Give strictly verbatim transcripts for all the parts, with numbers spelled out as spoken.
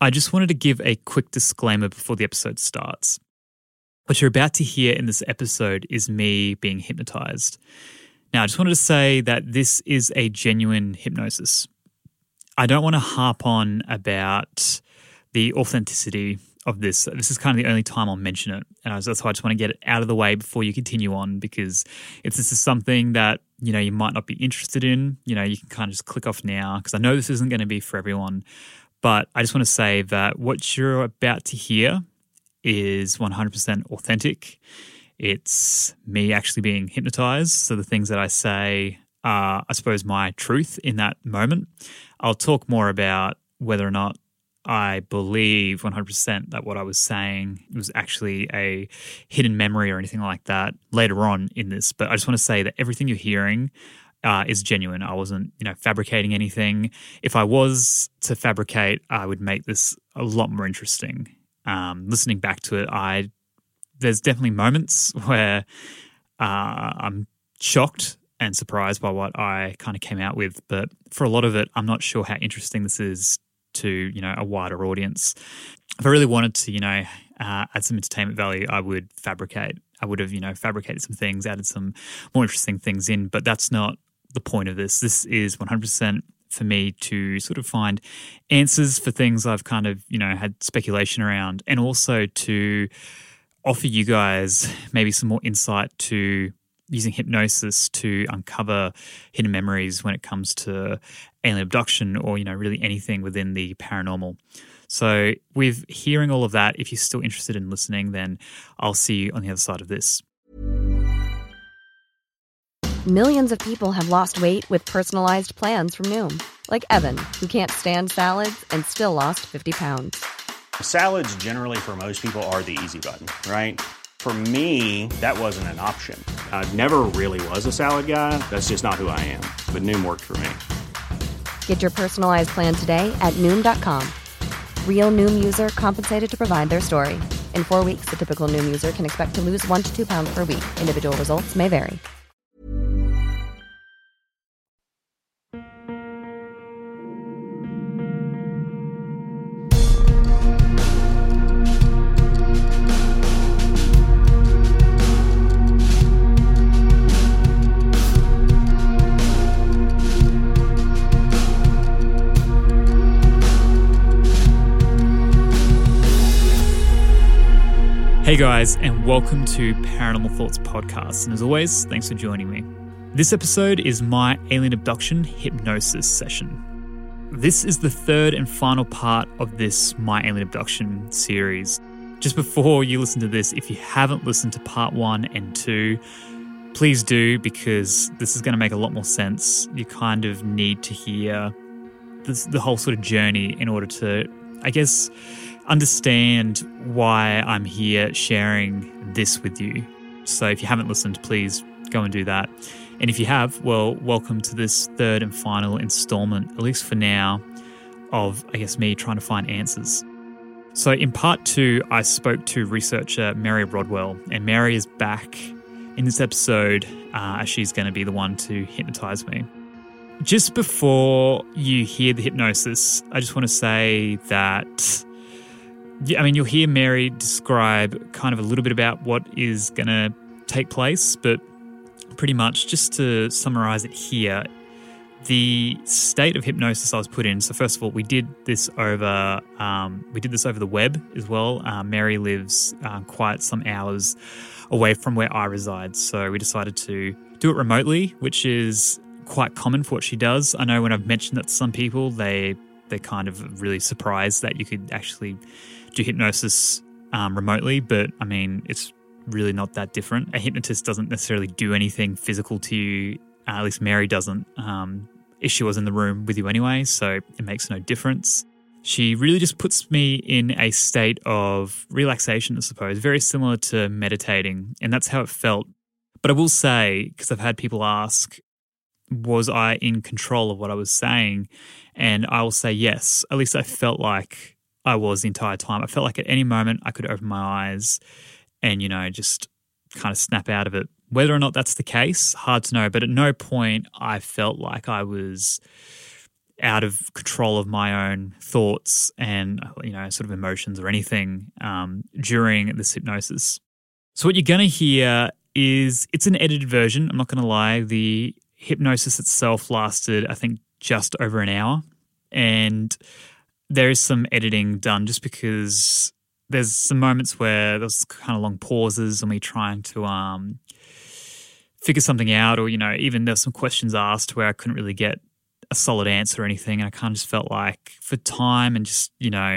I just wanted to give a quick disclaimer before the episode starts. What you're about to hear in this episode is me being hypnotized. Now, I just wanted to say that this is a genuine hypnosis. I don't want to harp on about the authenticity of this. This is kind of the only time I'll mention it. And that's why I just want to get it out of the way before you continue on, because if this is something that, you know, you might not be interested in, you know, you can kind of just click off now, because I know this isn't going to be for everyone. But I just want to say that what you're about to hear is one hundred percent authentic. It's me actually being hypnotized. So the things that I say are, I suppose, my truth in that moment. I'll talk more about whether or not I believe one hundred percent that what I was saying was actually a hidden memory or anything like that later on in this. But I just want to say that everything you're hearing uh, is genuine. I wasn't, you know, fabricating anything. If I was to fabricate, I would make this a lot more interesting. Um, listening back to it, I there's definitely moments where uh, I'm shocked and surprised by what I kind of came out with. But for a lot of it, I'm not sure how interesting this is to, you know, a wider audience. If I really wanted to, you know, uh, add some entertainment value, I would fabricate. I would have, you know, fabricated some things, added some more interesting things in, but that's not the point of this. This is one hundred percent for me to sort of find answers for things I've kind of, you know, had speculation around, and also to offer you guys maybe some more insight to using hypnosis to uncover hidden memories when it comes to alien abduction or, you know, really anything within the paranormal. So with hearing all of that, if you're still interested in listening, then I'll see you on the other side of this. Millions of people have lost weight with personalized plans from Noom. Like Evan, who can't stand salads and still lost fifty pounds. Salads generally for most people are the easy button, right? For me, that wasn't an option. I never really was a salad guy. That's just not who I am. But Noom worked for me. Get your personalized plan today at Noom dot com. Real Noom user compensated to provide their story. In four weeks, the typical Noom user can expect to lose one to two pounds per week. Individual results may vary. Hey guys, and welcome to Paranormal Thoughts Podcast. And as always, thanks for joining me. This episode is my alien abduction hypnosis session. This is the third and final part of this My Alien Abduction series. Just before you listen to this, if you haven't listened to part one and two, please do, because this is going to make a lot more sense. You kind of need to hear this, the whole sort of journey in order to, I guess, understand why I'm here sharing this with you. So if you haven't listened, please go and do that. And if you have, well, welcome to this third and final installment, at least for now, of, I guess, me trying to find answers. So in part two, I spoke to researcher Mary Rodwell, and Mary is back in this episode uh, as she's going to be the one to hypnotize me. Just before you hear the hypnosis, I just want to say that Yeah, I mean, you'll hear Mary describe kind of a little bit about what is going to take place, but pretty much just to summarize it here, the state of hypnosis I was put in. So first of all, we did this over um, we did this over the web as well. Uh, Mary lives uh, quite some hours away from where I reside, so we decided to do it remotely, which is quite common for what she does. I know when I've mentioned that to some people, they they're kind of really surprised that you could actually do hypnosis um, remotely, but I mean, it's really not that different. A hypnotist doesn't necessarily do anything physical to you, uh, at least Mary doesn't. Um, if she was in the room with you anyway, so it makes no difference. She really just puts me in a state of relaxation, I suppose, very similar to meditating, and that's how it felt. But I will say, because I've had people ask, was I in control of what I was saying? And I will say yes. At least I felt like I was the entire time. I felt like at any moment I could open my eyes and, you know, just kind of snap out of it. Whether or not that's the case, hard to know. But at no point I felt like I was out of control of my own thoughts and, you know, sort of emotions or anything um, during this hypnosis. So what you're going to hear is, it's an edited version. I'm not going to lie. The hypnosis itself lasted, I think, just over an hour. And there is some editing done just because there's some moments where there's kind of long pauses and me trying to um, figure something out, or, you know, even there's some questions asked where I couldn't really get a solid answer or anything. And I kind of just felt like for time and just, you know,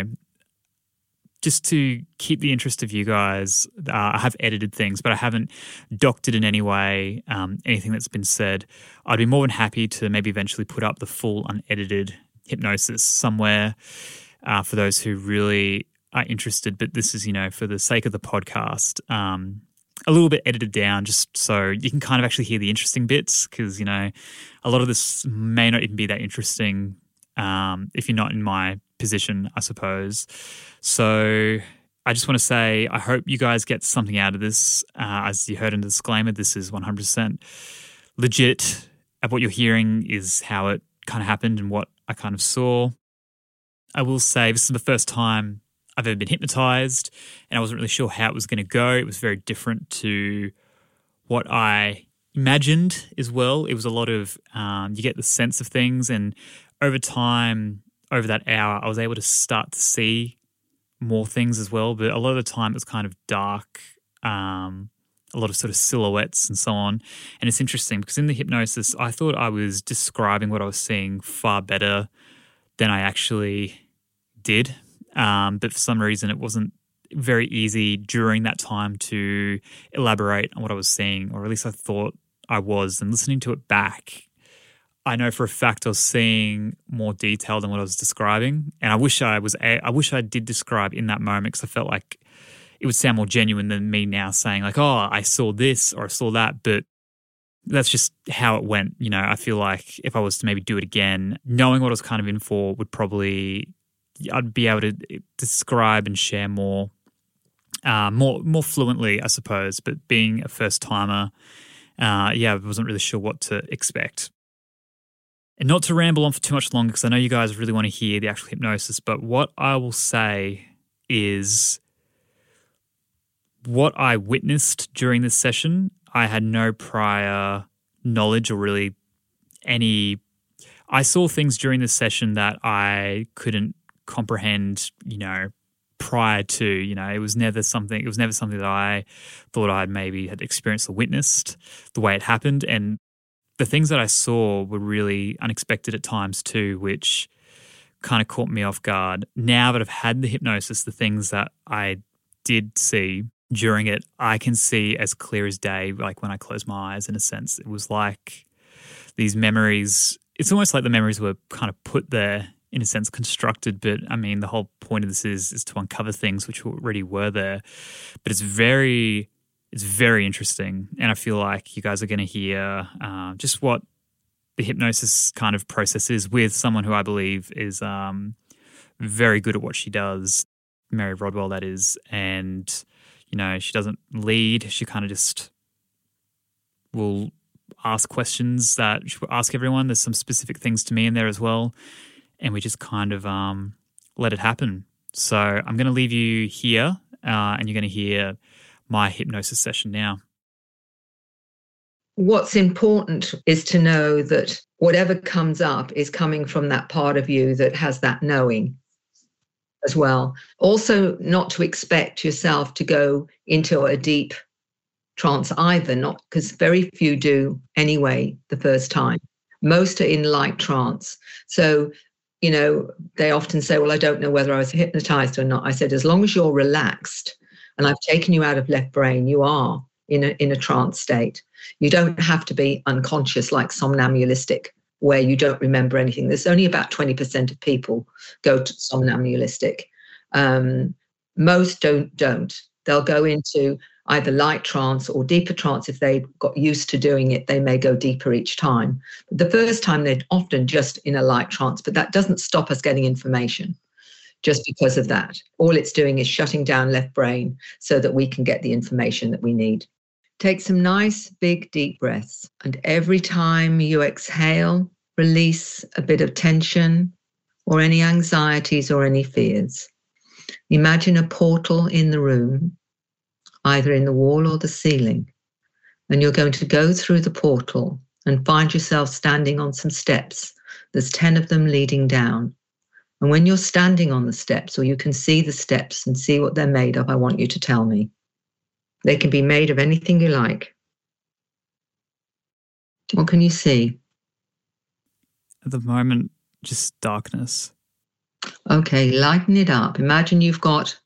just to keep the interest of you guys, uh, I have edited things, but I haven't doctored in any way um, anything that's been said. I'd be more than happy to maybe eventually put up the full unedited hypnosis somewhere uh, for those who really are interested. But this is, you know, for the sake of the podcast, um, a little bit edited down just so you can kind of actually hear the interesting bits, because, you know, a lot of this may not even be that interesting um, if you're not in my position, I suppose. So I just want to say I hope you guys get something out of this. Uh, as you heard in the disclaimer, this is one hundred percent legit. And what you're hearing is how it kind of happened and what I kind of saw. I will say this is the first time I've ever been hypnotized, and I wasn't really sure how it was going to go. It was very different to what I imagined as well. It was a lot of, um, you get the sense of things, and over time, over that hour, I was able to start to see more things as well. But a lot of the time it was kind of dark, um, a lot of sort of silhouettes and so on. And it's interesting because in the hypnosis, I thought I was describing what I was seeing far better than I actually did. Um, but for some reason, it wasn't very easy during that time to elaborate on what I was seeing, or at least I thought I was. And listening to it back, I know for a fact I was seeing more detail than what I was describing. And I wish I was, I wish I did describe in that moment, because I felt like it would sound more genuine than me now saying like, oh, I saw this or I saw that. But that's just how it went. You know, I feel like if I was to maybe do it again, knowing what I was kind of in for would probably, I'd be able to describe and share more, uh, more, more fluently, I suppose. But being a first timer, uh, yeah, I wasn't really sure what to expect. And not to ramble on for too much longer, because I know you guys really want to hear the actual hypnosis, but what I will say is what I witnessed during this session, I had no prior knowledge or really any, I saw things during this session that I couldn't comprehend, you know, prior to, you know, it was never something, it was never something that I thought I'd maybe had experienced or witnessed the way it happened. And the things that I saw were really unexpected at times too, which kind of caught me off guard. Now that I've had the hypnosis, the things that I did see during it, I can see as clear as day, like when I close my eyes, in a sense. It was like these memories, it's almost like the memories were kind of put there, in a sense, constructed. But I mean, the whole point of this is, is to uncover things which already were there. But it's very... It's very interesting, and I feel like you guys are going to hear uh, just what the hypnosis kind of process is with someone who I believe is um, very good at what she does, Mary Rodwell, that is. And, you know, she doesn't lead. She kind of just will ask questions that she will ask everyone. There's some specific things to me in there as well, and we just kind of um, let it happen. So I'm going to leave you here, uh, and you're going to hear my hypnosis session now. What's important is to know that whatever comes up is coming from that part of you that has that knowing as well. Also, not to expect yourself to go into a deep trance either, not because very few do anyway the first time. Most are in light trance. So, you know, they often say, well, I don't know whether I was hypnotized or not. I said, as long as you're relaxed, and I've taken you out of left brain, you are in a, in a trance state. You don't have to be unconscious like somnambulistic, where you don't remember anything. There's only about twenty percent of people go to somnambulistic. Um, most don't, don't. They'll go into either light trance or deeper trance. If they got used to doing it, they may go deeper each time. But the first time, they're often just in a light trance, but that doesn't stop us getting information. Just because of that. All it's doing is shutting down left brain so that we can get the information that we need. Take some nice, big, deep breaths. And every time you exhale, release a bit of tension or any anxieties or any fears. Imagine a portal in the room, either in the wall or the ceiling, and you're going to go through the portal and find yourself standing on some steps. There's ten of them leading down. And when you're standing on the steps, or you can see the steps and see what they're made of, I want you to tell me. They can be made of anything you like. What can you see? At the moment, just darkness. Okay, lighten it up. Imagine you've got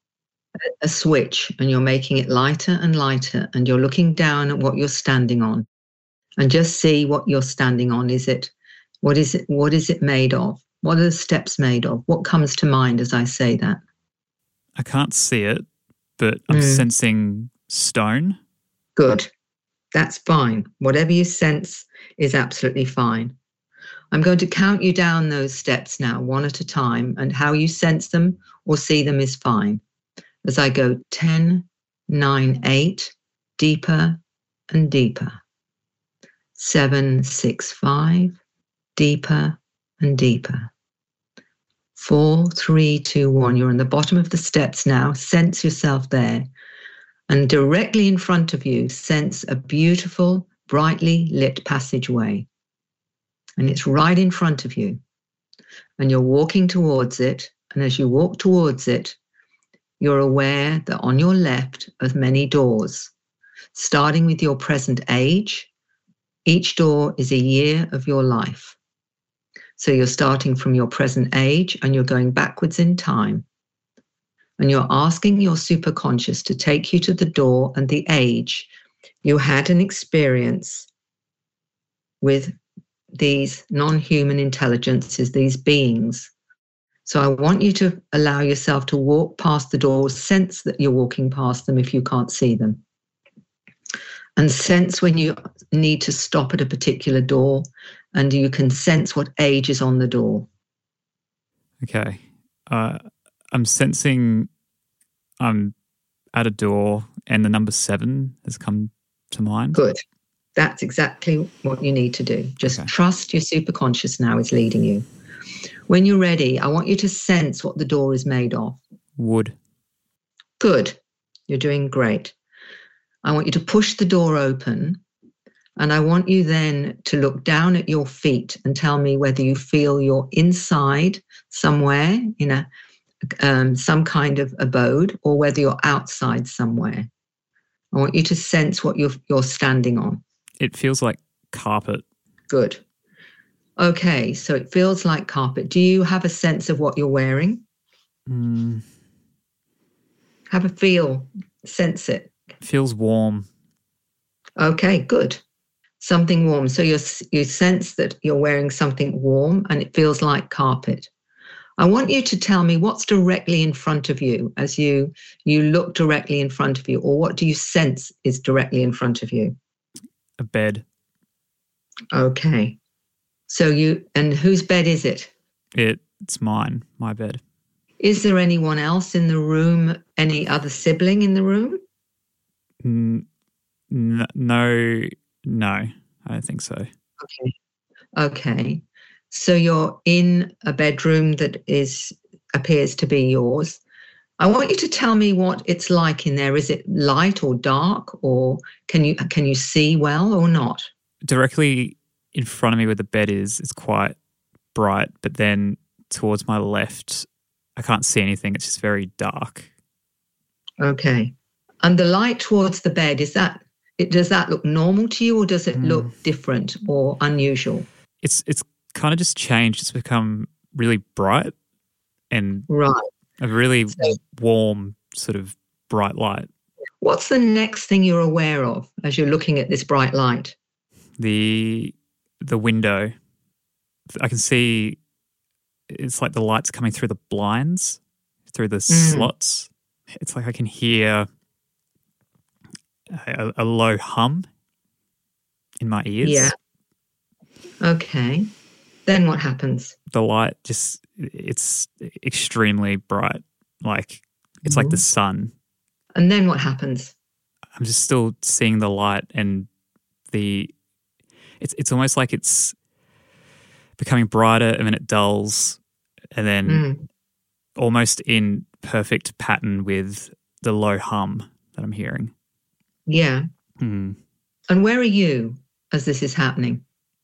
a switch and you're making it lighter and lighter, and you're looking down at what you're standing on, and just see what you're standing on. Is it, what is it, what is it made of? What are the steps made of? What comes to mind as I say that? I can't see it, but I'm Mm. sensing stone. Good. That's fine. Whatever you sense is absolutely fine. I'm going to count you down those steps now, one at a time, and how you sense them or see them is fine. As I go ten, nine, eight, deeper and deeper. seven, six, five, deeper and deeper. four, three, two, one. You're on the bottom of the steps now. Sense yourself there. And directly in front of you, sense a beautiful, brightly lit passageway. And it's right in front of you. And you're walking towards it. And as you walk towards it, you're aware that on your left are many doors, starting with your present age. Each door is a year of your life. So you're starting from your present age and you're going backwards in time. And you're asking your superconscious to take you to the door and the age you had an experience with these non-human intelligences, these beings. So I want you to allow yourself to walk past the doors, sense that you're walking past them if you can't see them. And sense when you need to stop at a particular door, and you can sense what age is on the door. Okay. Uh, I'm sensing I'm at a door and the number seven has come to mind. Good. That's exactly what you need to do. Just Okay. trust your superconscious now is leading you. When you're ready, I want you to sense what the door is made of. Wood. Good. You're doing great. I want you to push the door open, and I want you then to look down at your feet and tell me whether you feel you're inside somewhere in a um, some kind of abode, or whether you're outside somewhere. I want you to sense what you're, you're standing on. It feels like carpet. Good. Okay, so it feels like carpet. Do you have a sense of what you're wearing? Mm, Have a feel, sense it. feels warm. Okay, good. Something warm. So you you sense that you're wearing something warm and it feels like carpet. I want you to tell me what's directly in front of you as you you look directly in front of you, or what do you sense is directly in front of you? A bed. Okay. So you, and whose bed is it? It, it's mine, my bed. Is there anyone else in the room, any other sibling in the room? N- n- no, no, I don't think so. Okay. Okay. So you're in a bedroom that is appears to be yours. I want you to tell me what it's like in there. Is it light or dark, or can you can you see well or not? Directly in front of me where the bed is, it's quite bright, but then towards my left, I can't see anything. It's just very dark. Okay. And the light towards the bed, is that it does that look normal to you, or does it Mm. look different or unusual? It's it's kind of just changed. It's become really bright and Right. a really So- warm sort of bright light. What's the next thing you're aware of as you're looking at this bright light? The the window, I can see it's like the light's coming through the blinds, through the Mm. slots. It's like I can hear a, a low hum in my ears. Yeah. Okay. Then what happens? The light just, it's extremely bright. Like, it's like the sun. And then what happens? I'm just still seeing the light, and the, it's it's almost like it's becoming brighter and then it dulls and then Mm. almost in perfect pattern with the low hum that I'm hearing. Yeah. Mm. And where are you as this is happening?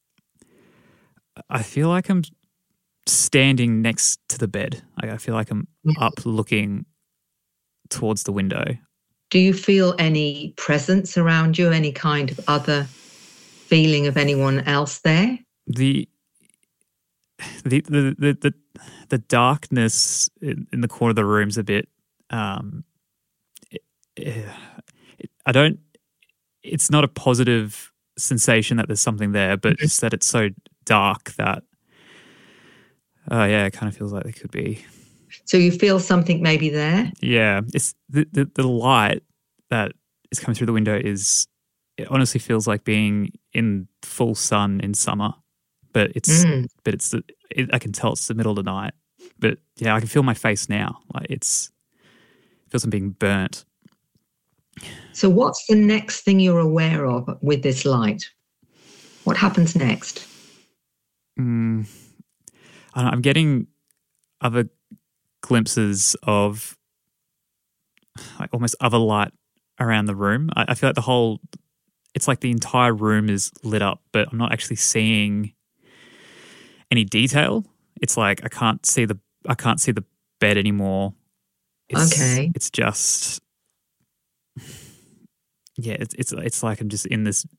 I feel like I'm standing next to the bed. Like I feel like I'm Mhm. up looking towards the window. Do you feel any presence around you, any kind of other feeling of anyone else there? The the the the the, the darkness in, in the corner of the room's a bit. Um, it, it, I don't. It's not a positive sensation that there's something there, but just that it's so dark that. Oh yeah, it kind of feels like there could be. So you feel something maybe there? Yeah, it's the, the the light that is coming through the window is. It honestly feels like being in full sun in summer, but it's Mm. but it's the it, I can tell it's the middle of the night. But yeah, I can feel my face now. Like it's it feels I'm being burnt. So what's the next thing you're aware of with this light? What happens next? Mm, I don't know, I'm getting other glimpses of like almost other light around the room. I, I feel like the whole, it's like the entire room is lit up, but I'm not actually seeing any detail. It's like I can't see the I can't see the bed anymore. It's, Okay. It's just yeah. It's it's it's like I'm just in this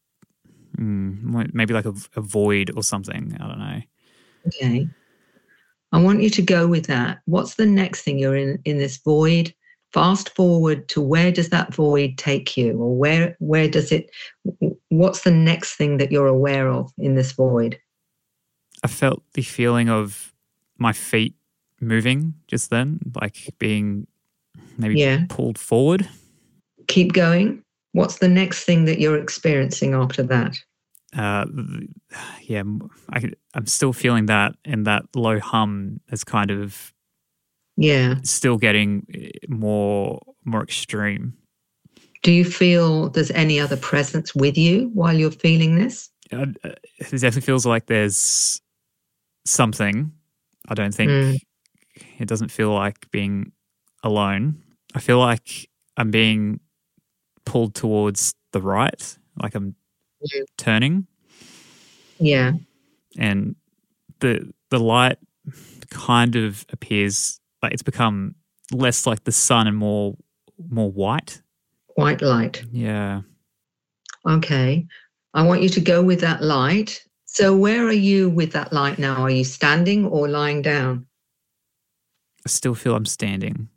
mm, maybe like a, a void or something. I don't know. Okay. I want you to go with that. What's the next thing you're in in this void? Fast forward to where does that void take you, or where where does it? What's the next thing that you're aware of in this void? I felt the feeling of my feet moving just then, like being maybe Yeah. pulled forward. Keep going. What's the next thing that you're experiencing after that? Uh, yeah, I, I'm still feeling that, and that low hum is kind of Yeah. still getting more more extreme. Do you feel there's any other presence with you while you're feeling this? Uh, it definitely feels like there's something. I don't think Mm. it doesn't feel like being alone. I feel like I'm being pulled towards the right, like I'm Yeah. turning, Yeah. and the the light kind of appears like it's become less like the sun and more more white. White light. Yeah. Okay. I want you to go with that light. So where are you with that light now? Are you standing or lying down? I still feel I'm standing.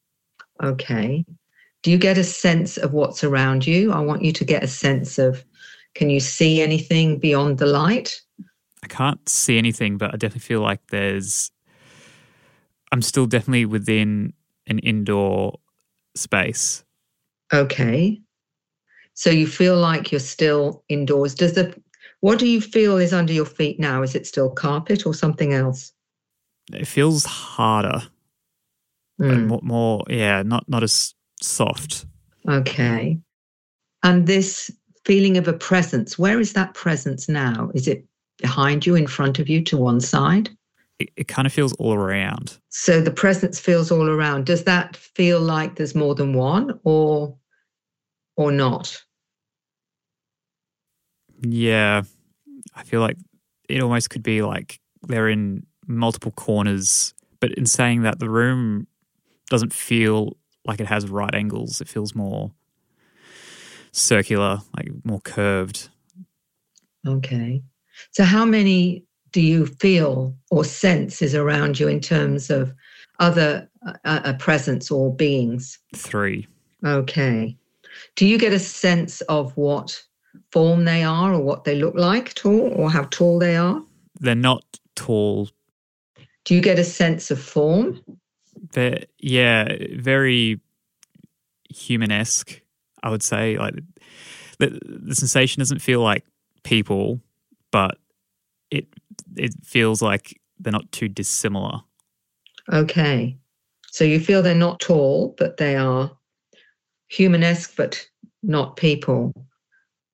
Okay. Do you get a sense of what's around you? I want you to get a sense of, can you see anything beyond the light? I can't see anything, but I definitely feel like there's I'm still definitely within an indoor space. Okay. So you feel like you're still indoors. Does the what do you feel is under your feet now? Is it still carpet or something else? It feels harder, like Mm. more, more, yeah, not not as soft. Okay. And this feeling of a presence, where is that presence now? Is it behind you, in front of you, to one side? It, it kind of feels all around. So the presence feels all around. Does that feel like there's more than one, or or not? Yeah, I feel like it almost could be like they're in multiple corners, but in saying that, the room doesn't feel like it has right angles. It feels more circular, like more curved. Okay. So how many do you feel or sense is around you in terms of other uh, uh, presence or beings? Three. Okay. Do you get a sense of what form they are or what they look like at all, or how tall they are? They're not tall. Do you get a sense of form? They're, yeah, very human-esque, I would say. Like the, the sensation doesn't feel like people, but it it feels like they're not too dissimilar. Okay. So you feel they're not tall, but they are humanesque, but not people.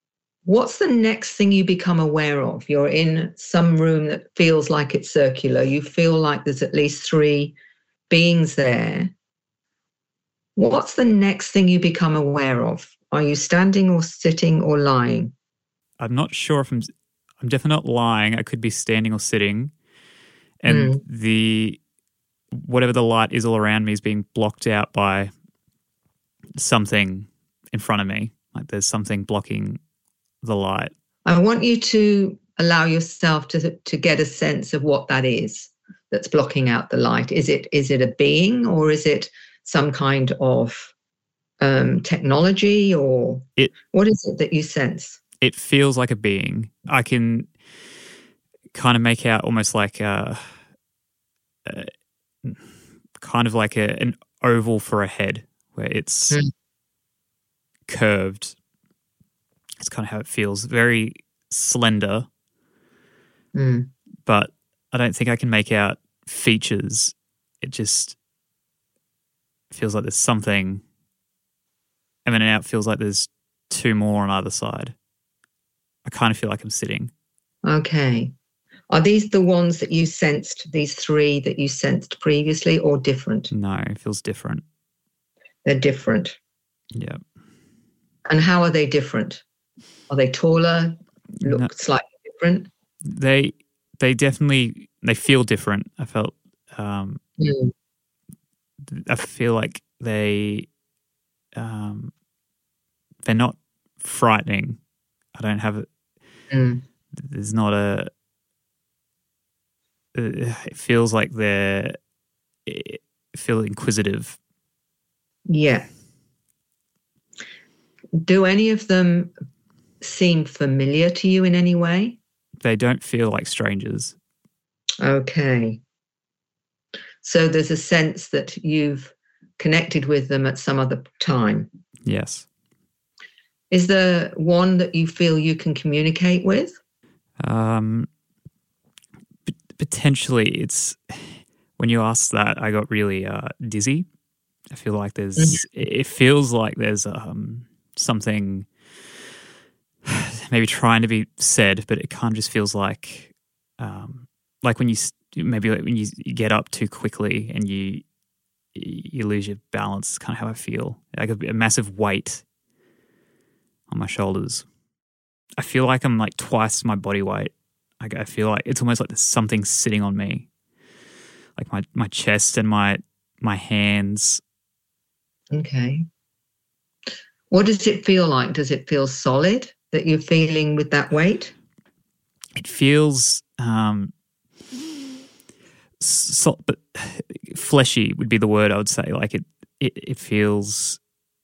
What's the next thing you become aware of? You're in some room that feels like it's circular. You feel like there's at least three beings there. What's the next thing you become aware of? Are you standing or sitting or lying? I'm not sure if I'm, I'm definitely not lying. I could be standing or sitting. And mm. the, whatever the light is all around me is being blocked out by something in front of me. Like there's something blocking the light. I want you to allow yourself to to get a sense of what that is that's blocking out the light. Is it is it a being, or is it some kind of um, technology, or it, what is it that you sense? It feels like a being. I can kind of make out almost like a, a kind of like a, an oval for a head where it's mm. curved. It's kind of how it feels. Very slender, mm. but I don't think I can make out features. It just feels like there's something. And then out feels like there's two more on either side. I kind of feel like I'm sitting. Okay. Are these the ones that you sensed, these three that you sensed previously, or different? No, it feels different. They're different. Yeah. And how are they different? Are they taller? Look no, slightly different? They they definitely they feel different. I felt um, mm. I feel like they um, they're not frightening. I don't have a mm. there's not a it feels like they're it feel inquisitive. Yeah. Do any of them seem familiar to you in any way? They don't feel like strangers. Okay. So there's a sense that you've connected with them at some other time. Yes. Is there one that you feel you can communicate with? Um, p- potentially. It's when you asked that, I got really uh, dizzy. I feel like there's. Mm-hmm. It feels like there's um. something maybe trying to be said, but it kind of just feels like um, like when you maybe like when you get up too quickly and you you lose your balance. It's kind of how I feel, like a, a massive weight on my shoulders. I feel like I'm like twice my body weight. Like I feel like it's almost like there's something sitting on me, like my my chest and my my hands. Okay. What does it feel like? Does it feel solid that you're feeling with that weight? It feels um, so, but fleshy would be the word I would say. Like it, it, it feels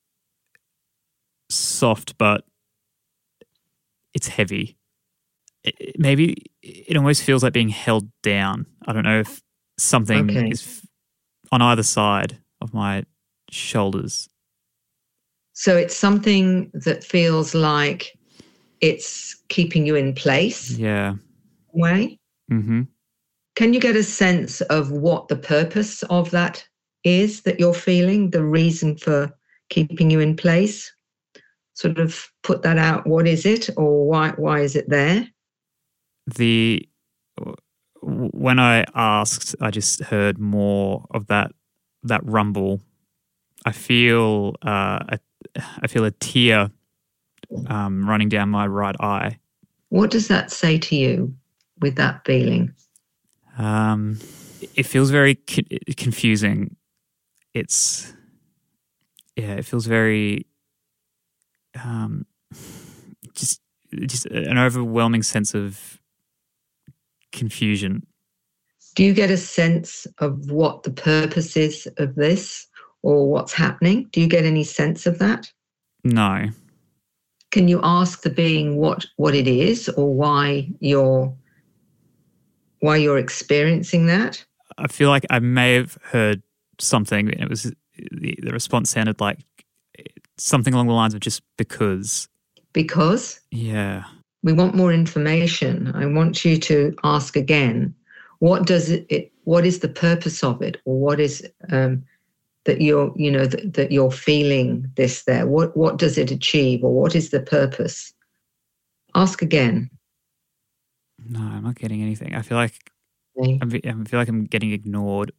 soft, but it's heavy. It, maybe it almost feels like being held down. I don't know if something okay. is on either side of my shoulders. So it's something that feels like it's keeping you in place. Yeah. Way. Mm-hmm. Can you get a sense of what the purpose of that is that you're feeling, the reason for keeping you in place? Sort of put that out. What is it, or why why is it there? The when I asked, I just heard more of that that rumble. I feel uh, a I feel a tear um, running down my right eye. What does that say to you with that feeling? Um, it feels very co- confusing. It's yeah, it feels very um, just just an overwhelming sense of confusion. Do you get a sense of what the purpose is of this? Or what's happening? Do you get any sense of that? No. Can you ask the being what, what it is, or why you're why you're experiencing that? I feel like I may have heard something, and it was the, the response sounded like something along the lines of just because. Because? Yeah. We want more information. I want you to ask again. What does it? it what is the purpose of it, or what is um, that you're, you know, that, that you're feeling this there? What what does it achieve, or what is the purpose? Ask again. No, I'm not getting anything. I feel like Okay. I'm, I feel like I'm getting ignored.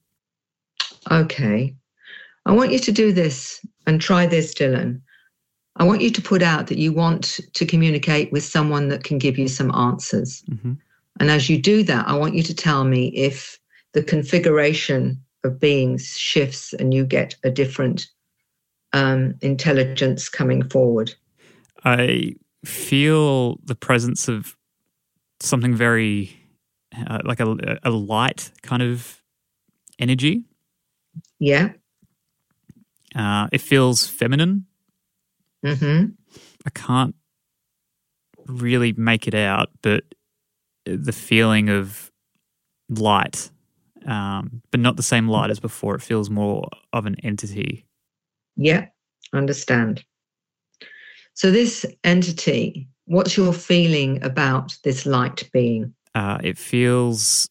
Okay. I want you to do this and try this, Dylan. I want you to put out that you want to communicate with someone that can give you some answers. Mm-hmm. And as you do that, I want you to tell me if the configuration of beings shifts and you get a different um, intelligence coming forward. I feel the presence of something very uh, like a, a light kind of energy. Yeah. Uh, it feels feminine. Mm-hmm. I can't really make it out, but the feeling of light, um, but not the same light as before. It feels more of an entity. Yeah, understand. So this entity, what's your feeling about this light being? Uh, it feels,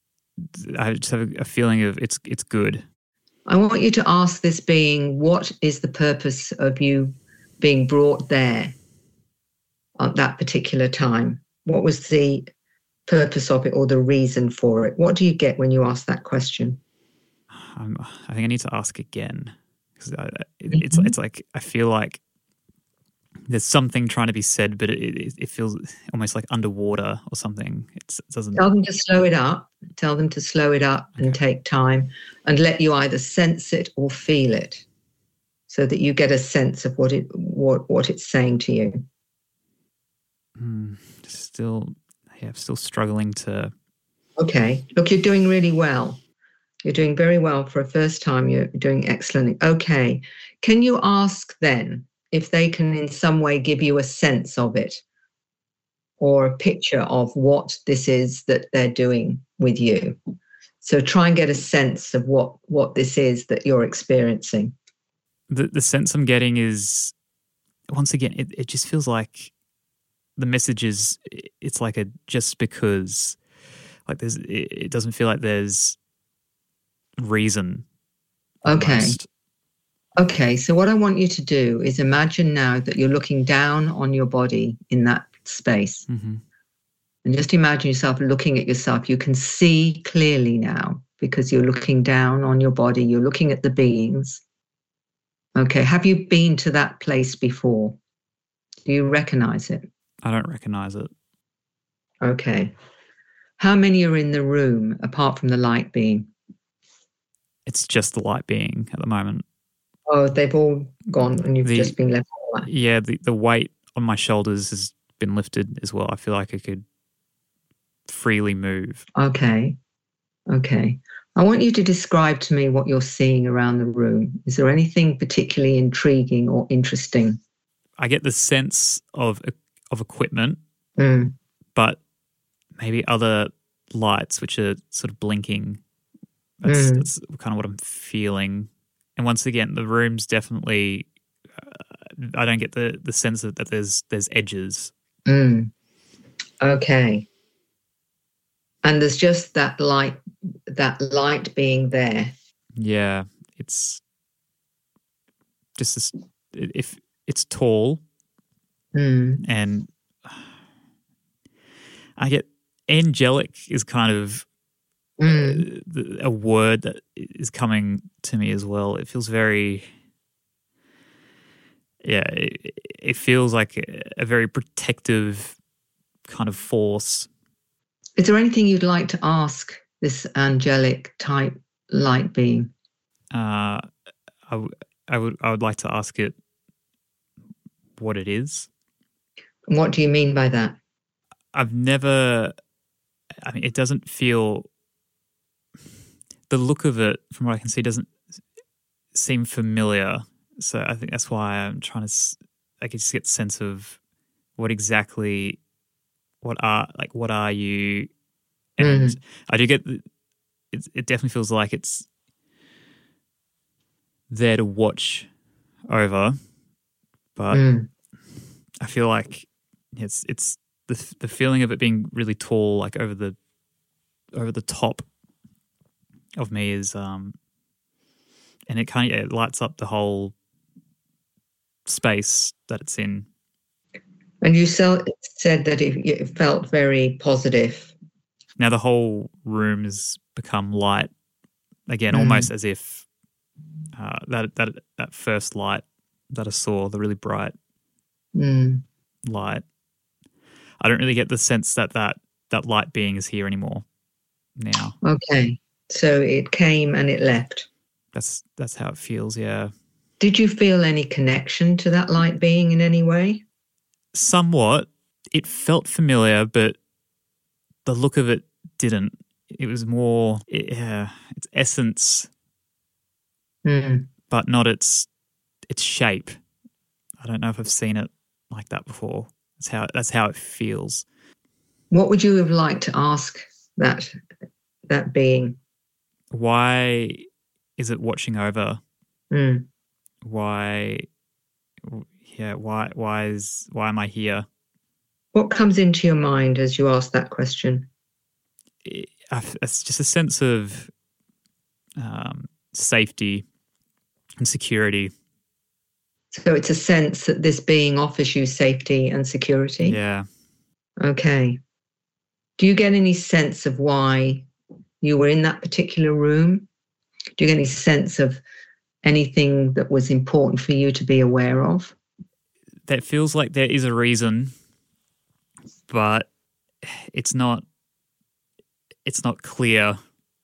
I just have a feeling of it's it's good. I want you to ask this being, what is the purpose of you being brought there at that particular time? What was the purpose of it or the reason for it? What do you get when you ask that question? Um, I think I need to ask again because it, Mm-hmm. it's it's like I feel like there's something trying to be said, but it, it, it feels almost like underwater or something. It's, it doesn't. Tell them to slow it up. Tell them to slow it up and take time and let you either sense it or feel it, so that you get a sense of what it what what it's saying to you. Mm, still, yeah, I'm still struggling to. Okay. Look, you're doing really well. You're doing very well for a first time. You're doing excellently. Okay. Can you ask then if they can in some way give you a sense of it or a picture of what this is that they're doing with you? So try and get a sense of what, what this is that you're experiencing. The the sense I'm getting is, once again, it, it just feels like the message is, it's like a just because, like there's, it, it doesn't feel like there's reason. Okay. Almost. Okay. So what I want you to do is imagine now that you're looking down on your body in that space. Mm-hmm. And just imagine yourself looking at yourself. You can see clearly now because you're looking down on your body. You're looking at the beings. Okay. Have you been to that place before? Do you recognize it? I don't recognize it. Okay. How many are in the room apart from the light being? It's just the light being at the moment. Oh, they've all gone and you've The- just been left alone. Yeah, the, the weight on my shoulders has been lifted as well. I feel like I could freely move. Okay. Okay. I want you to describe to me what you're seeing around the room. Is there anything particularly intriguing or interesting? I get the sense of of equipment, Mm. but maybe other lights which are sort of blinking. That's, Mm. that's kind of what I'm feeling. And once again, the room's definitely. Uh, I don't get the, the sense of that there's there's edges. Mm. Okay. And there's just that light, that light being there. Yeah, it's just this. If it's tall, Mm. and I get angelic is kind of Mm. uh, the, a word that is coming to me as well. It feels very, yeah, it, it feels like a, a very protective kind of force. Is there anything you'd like to ask this angelic type light being? Uh, I, w- I would I would like to ask it what it is. What do you mean by that? I've never, I mean, it doesn't feel, the look of it from what I can see doesn't seem familiar. So I think that's why I'm trying to, s- I can just get a sense of what exactly, what are, like, what are you? And Mm. I do get, the- it, it definitely feels like it's there to watch over, but Mm. I feel like it's, it's the, the feeling of it being really tall, like over the, over the top of me is, um, and it kind of, it lights up the whole space that it's in. And you sel- said that it, it felt very positive. Now the whole room has become light again, Mm. almost as if uh, that that that first light that I saw, the really bright Mm. light. I don't really get the sense that that, that light being is here anymore now. Okay. So it came and it left. That's that's how it feels, yeah. Did you feel any connection to that light being in any way? Somewhat. It felt familiar, but the look of it didn't. It was more it, uh, its essence, Mm. but not its its shape. I don't know if I've seen it like that before. That's how that's how it feels. What would you have liked to ask that that being? Why is it watching over? Mm. Why? Yeah. Why? Why is? Why am I here? What comes into your mind as you ask that question? It, it's just a sense of um, safety and security. So it's a sense that this being offers you safety and security? Yeah. Okay. Do you get any sense of why you were in that particular room? Do you get any sense of anything that was important for you to be aware of? That feels like there is a reason, but it's not. It's not clear.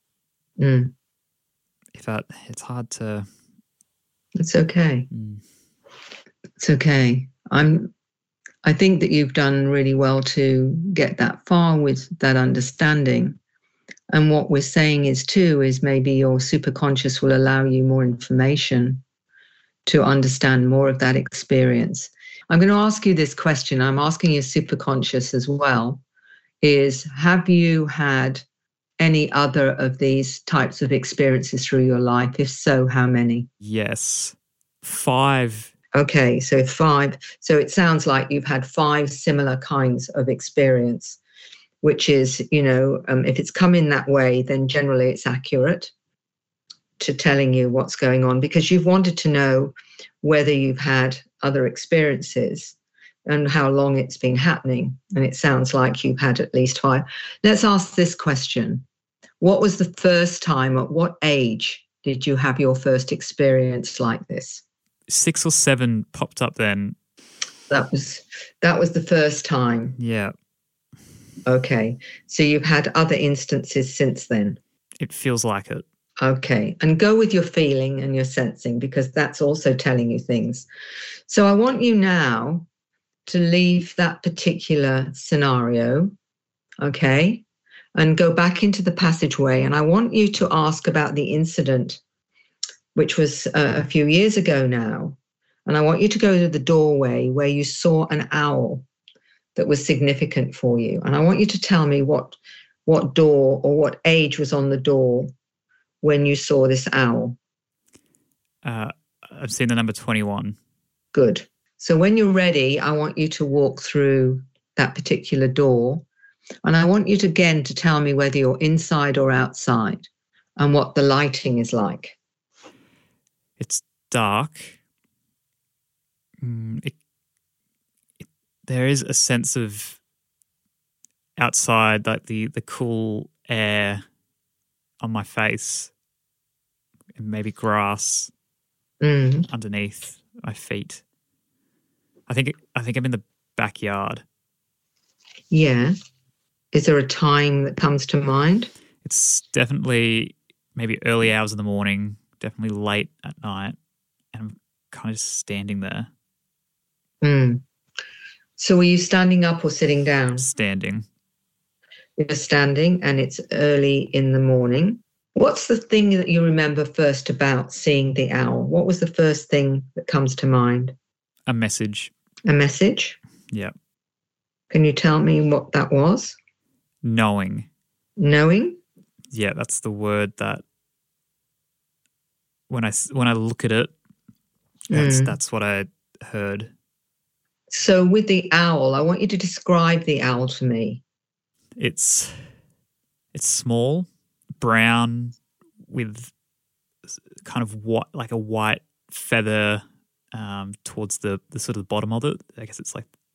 Mm. If that, it's hard to. It's okay. Mm. It's okay. I'm. I think that you've done really well to get that far with that understanding. And what we're saying is too is maybe your superconscious will allow you more information to understand more of that experience. I'm going to ask you this question. I'm asking your superconscious as well. Is have you had any other of these types of experiences through your life? If so, how many? Yes, five. Okay, so five. So it sounds like you've had five similar kinds of experience, which is, you know, um, if it's come in that way, then generally it's accurate to telling you what's going on, because you've wanted to know whether you've had other experiences and how long it's been happening. And it sounds like you've had at least five. Let's ask this question. What was the first time, at what age did you have your first experience like this? Six or seven popped up then. That was that was the first time. Yeah. Okay. So you've had other instances since then. It feels like it. Okay. And go with your feeling and your sensing, because that's also telling you things. So I want you now to leave that particular scenario, okay, and go back into the passageway. And I want you to ask about the incident, which was uh, a few years ago now. And I want you to go to the doorway where you saw an owl that was significant for you. And I want you to tell me what, what door or what age was on the door when you saw this owl. Uh, I've seen the number twenty-one. Good. So when you're ready, I want you to walk through that particular door. And I want you to, again, to tell me whether you're inside or outside and what the lighting is like. It's dark. Mm, it, it, there is a sense of outside, like the, the cool air on my face, and maybe grass Mm. underneath my feet. I think I think I'm in the backyard. Yeah. Is there a time that comes to mind? It's definitely maybe early hours in the morning, definitely late at night, and I'm kind of just standing there. Mm. So were you standing up or sitting down? Standing. You're standing, and it's early in the morning. What's the thing that you remember first about seeing the owl? What was the first thing that comes to mind? A message. A message? Yeah. Can you tell me what that was? Knowing. Knowing? Yeah, that's the word that when I, when I look at it, that's, Mm. that's what I heard. So with the owl, I want you to describe the owl to me. It's it's small, brown, with kind of what like a white feather um, towards the, the sort of the bottom of it. I guess it's like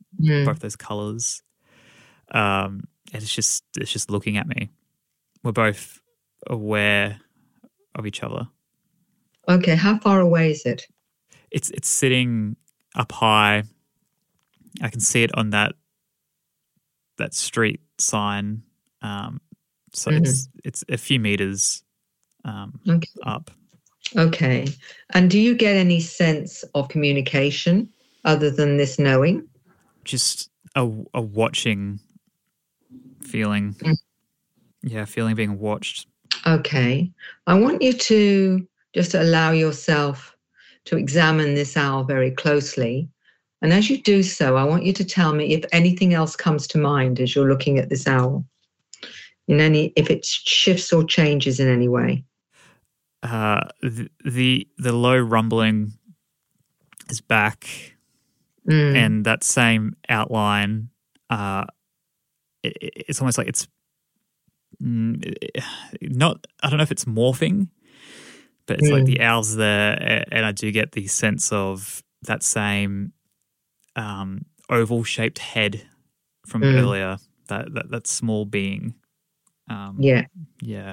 Mm. both those colours. Um, and it's just it's just looking at me. We're both aware of each other. Okay, how far away is it? It's it's sitting up high. I can see it on that that street sign. Um, so Mhm. it's it's a few meters um, Okay. up. Okay. And do you get any sense of communication other than this knowing? Just a, a watching feeling. Mm. Yeah, feeling being watched. Okay. I want you to just allow yourself to examine this owl very closely. And as you do so, I want you to tell me if anything else comes to mind as you're looking at this owl, in any, if it shifts or changes in any way. Uh, the, the the low rumbling is back, Mm. and that same outline. Uh, it, it's almost like it's mm, not. I don't know if it's morphing, but it's Mm. like the owl's there, and I do get the sense of that same um, oval-shaped head from Mm. earlier. That, that that small being. Um, Yeah. yeah.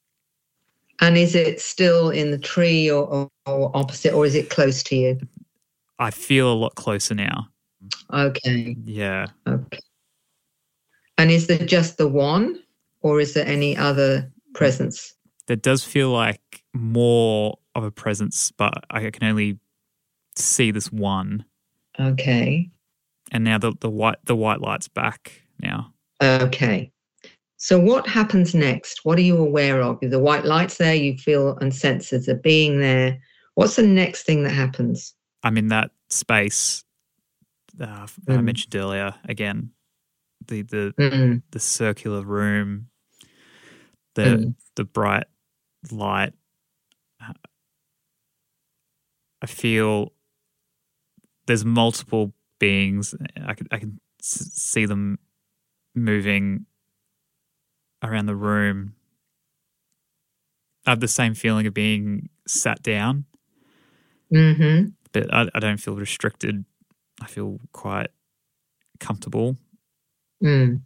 And is it still in the tree or, or, or opposite, or is it close to you? I feel a lot closer now. Okay. Yeah. Okay. And is there just the one, or is there any other presence? There does feel like more of a presence, but I can only see this one. Okay. And now the, the white the white light's back now. Okay. So what happens next? What are you aware of? The white light's there, you feel and sense there's a being there. What's the next thing that happens? I'm in that space uh, that I Mm. mentioned earlier. Again, the the Mm. the circular room, the Mm. the bright light. I feel there's multiple beings. I can I can s- see them moving around the room. I have the same feeling of being sat down, Mm-hmm. but I, I don't feel restricted. I feel quite comfortable, Mm.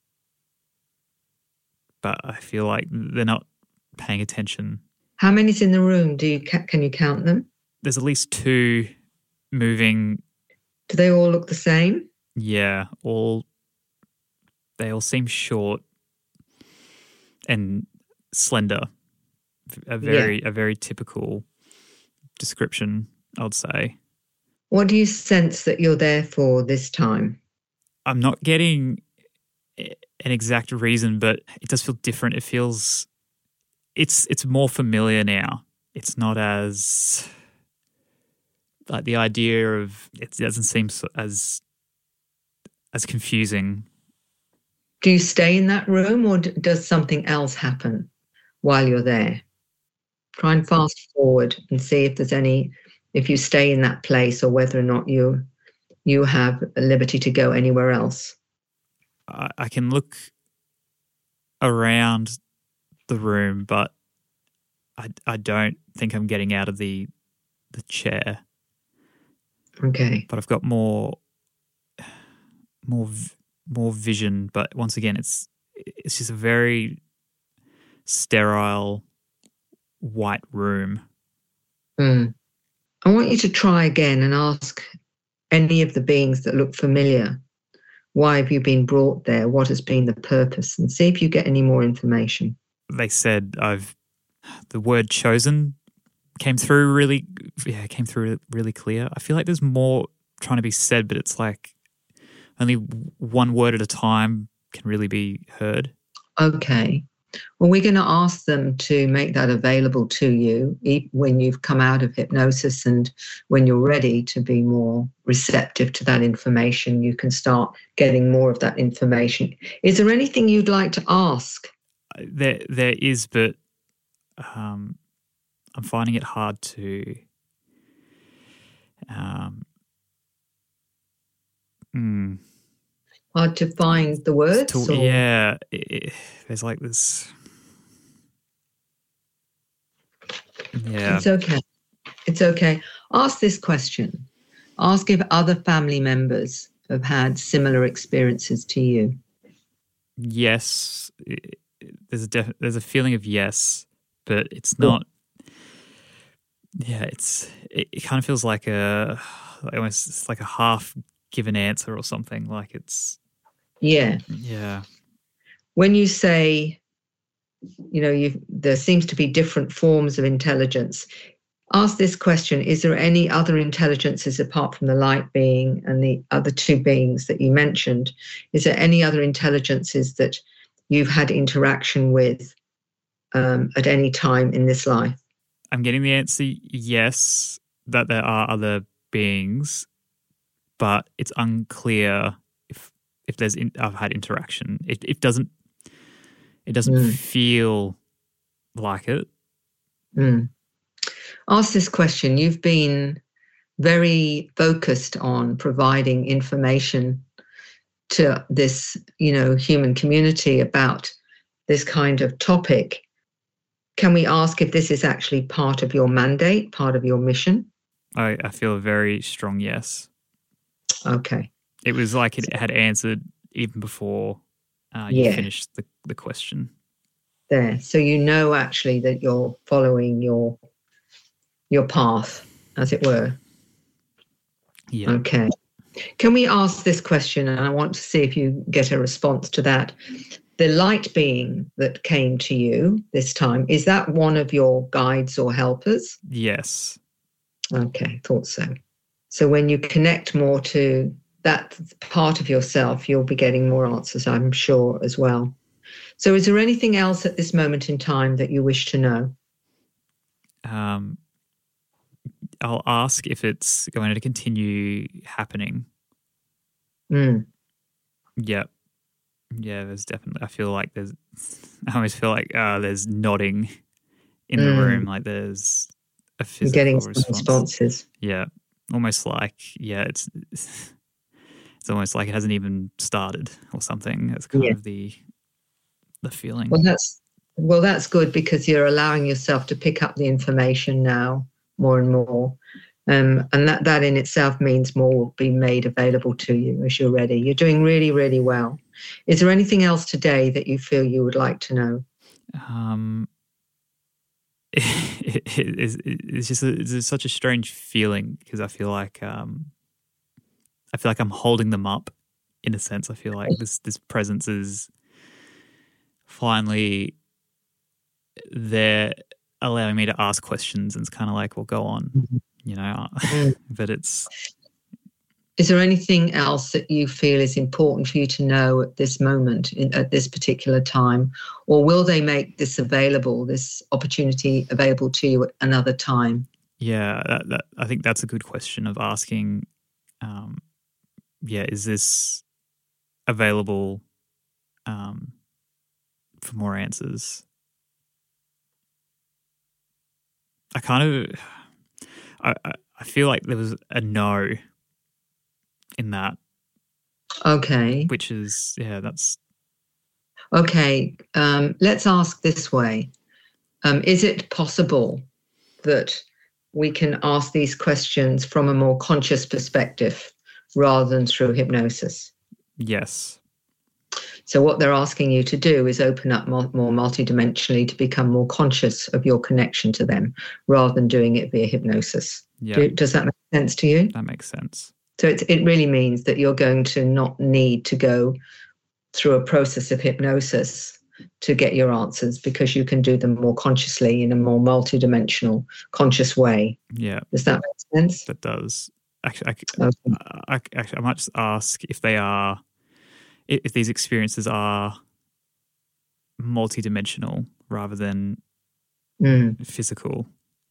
but I feel like they're not paying attention. How many's in the room? Do you ca- can you count them? There's at least two moving. Do they all look the same? Yeah, all they all seem short and slender. A very a very typical description, I would say. What do you sense that you're there for this time? I'm not getting an exact reason, but it does feel different. It feels it's it's more familiar now. It's not as like the idea of it doesn't seem so, as as confusing. Do you stay in that room, or d- does something else happen while you're there? Try and fast forward and see if there's any, if you stay in that place, or whether or not you you have a liberty to go anywhere else. I, I can look around the room, but I I don't think I'm getting out of the the chair. Okay. But I've got more more v- more vision. But once again, it's it's just a very sterile white room. Mm. I want you to try again and ask any of the beings that look familiar, why have you been brought there? What has been the purpose? And see if you get any more information. They said I've the word chosen came through really yeah came through really clear. I feel like there's more trying to be said, but it's like only one word at a time can really be heard. Okay. Well, we're going to ask them to make that available to you when you've come out of hypnosis, and when you're ready to be more receptive to that information, you can start getting more of that information. Is there anything you'd like to ask? There, there is, but um, I'm finding it hard to. Um, mm, Hard to find the words? to, or? yeah, it, it, there's like this. Yeah, It's okay. It's okay. Ask this question. Ask if other family members have had similar experiences to you? Yes, it, there's a def- there's a feeling of yes, but it's not. Yeah, it's it, it kind of feels like a almost it's like a half given answer or something. Like it's yeah, yeah. When you say, you know, you there seems to be different forms of intelligence. Ask this question: is there any other intelligences apart from the light being and the other two beings that you mentioned? Is there any other intelligences that you've had interaction with um, at any time in this life? I'm getting the answer yes, that there are other beings, but it's unclear if if there's in, I've had interaction. It it doesn't it doesn't mm. feel like it. Mm. Ask this question. You've been very focused on providing information to this, you know, human community about this kind of topic. Can we ask if this is actually part of your mandate, part of your mission? I, I feel a very strong yes. Okay. It was like it had answered even before uh, you yeah. finished the, the question. There. So you know actually that you're following your your path, as it were. Yeah. Okay. Can we ask this question, and I want to see if you get a response to that. The light being that came to you this time, is that one of your guides or helpers? Yes. Okay, thought so. So when you connect more to that part of yourself, you'll be getting more answers, I'm sure, as well. So is there anything else at this moment in time that you wish to know? Um, I'll ask if it's going to continue happening. Mm. Yep. Yeah, there's definitely, I feel like there's, I always feel like uh, there's nodding in the Mm. room, like there's a physical You're getting some response. responses. Yeah, almost like, yeah, it's it's almost like it hasn't even started or something. That's kind Yeah. of the the feeling. Well, that's well, that's good because you're allowing yourself to pick up the information now more and more. Um, and that, that in itself means more will be made available to you as you're ready. You're doing really, really well. Is there anything else today that you feel you would like to know? Um, it, it, it's, it's just a, it's such a strange feeling because I feel like um, I feel like I'm holding them up in a sense. I feel like this this presence is finally there, allowing me to ask questions, and it's kind of like, well, go on. Mm-hmm. You know, Mm. but it's. Is there anything else that you feel is important for you to know at this moment, in, at this particular time? Or will they make this available, this opportunity available to you at another time? Yeah, that, that, I think that's a good question of asking, um, yeah, is this available um, for more answers? I kind of... I, I feel like there was a no in that. Okay. Which is, yeah, that's... Okay, um, let's ask this way. Um, is it possible that we can ask these questions from a more conscious perspective rather than through hypnosis? Yes. So what they're asking you to do is open up more, more multidimensionally to become more conscious of your connection to them rather than doing it via hypnosis. Yeah. Do, does that make sense to you? That makes sense. So it, it really means that you're going to not need to go through a process of hypnosis to get your answers because you can do them more consciously in a more multidimensional, conscious way. Yeah. Does that make sense? That does. Actually, I, Okay. I, I, actually, I might just ask if they are... if these experiences are multidimensional rather than Mm. physical.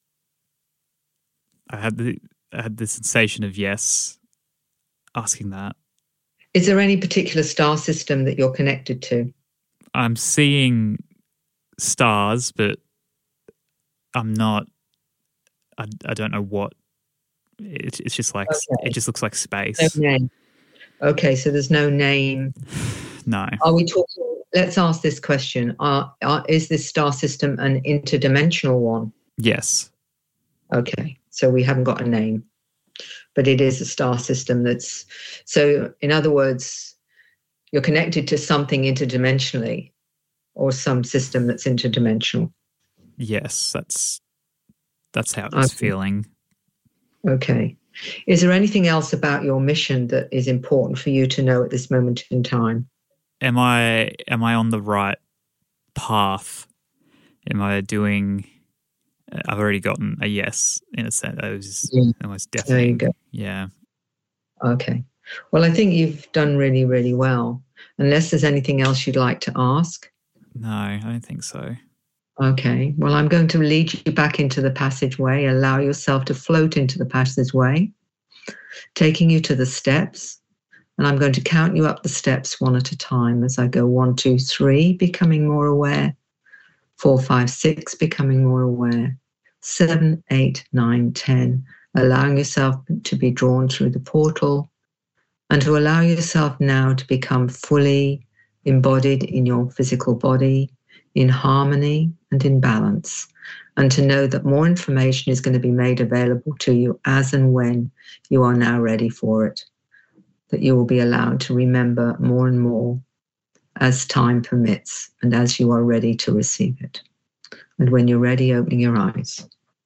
I had the I had the sensation of yes, asking that. Is there any particular star system that you're connected to? I'm seeing stars, but I'm not. I, I don't know what. It, it's just like Okay. it just looks like space. No name. Okay, so there's no name. No. Are we talking? Let's ask this question. Are, are, is this star system an interdimensional one? Yes. Okay, so we haven't got a name. but it is a star system that's, so in other words, you're connected to something interdimensionally or some system that's interdimensional. Yes, that's that's how it's Okay. feeling. Okay. Is there anything else about your mission that is important for you to know at this moment in time? Am I am I on the right path? Am I doing? I've already gotten a yes in a sense. It was Yeah. almost There definitely. you go. Yeah. Okay. Well, I think you've done really, really well. Unless there's anything else you'd like to ask. No, I don't think so. Okay. Well, I'm going to lead you back into the passageway. Allow yourself to float into the passageway, taking you to the steps. And I'm going to count you up the steps one at a time as I go one, two, three, becoming more aware. Four, five, six, becoming more aware. Seven, eight, nine, ten, allowing yourself to be drawn through the portal and to allow yourself now to become fully embodied in your physical body, in harmony and in balance, and to know that more information is going to be made available to you as and when you are now ready for it, that you will be allowed to remember more and more as time permits and as you are ready to receive it. And when you're ready, opening your eyes.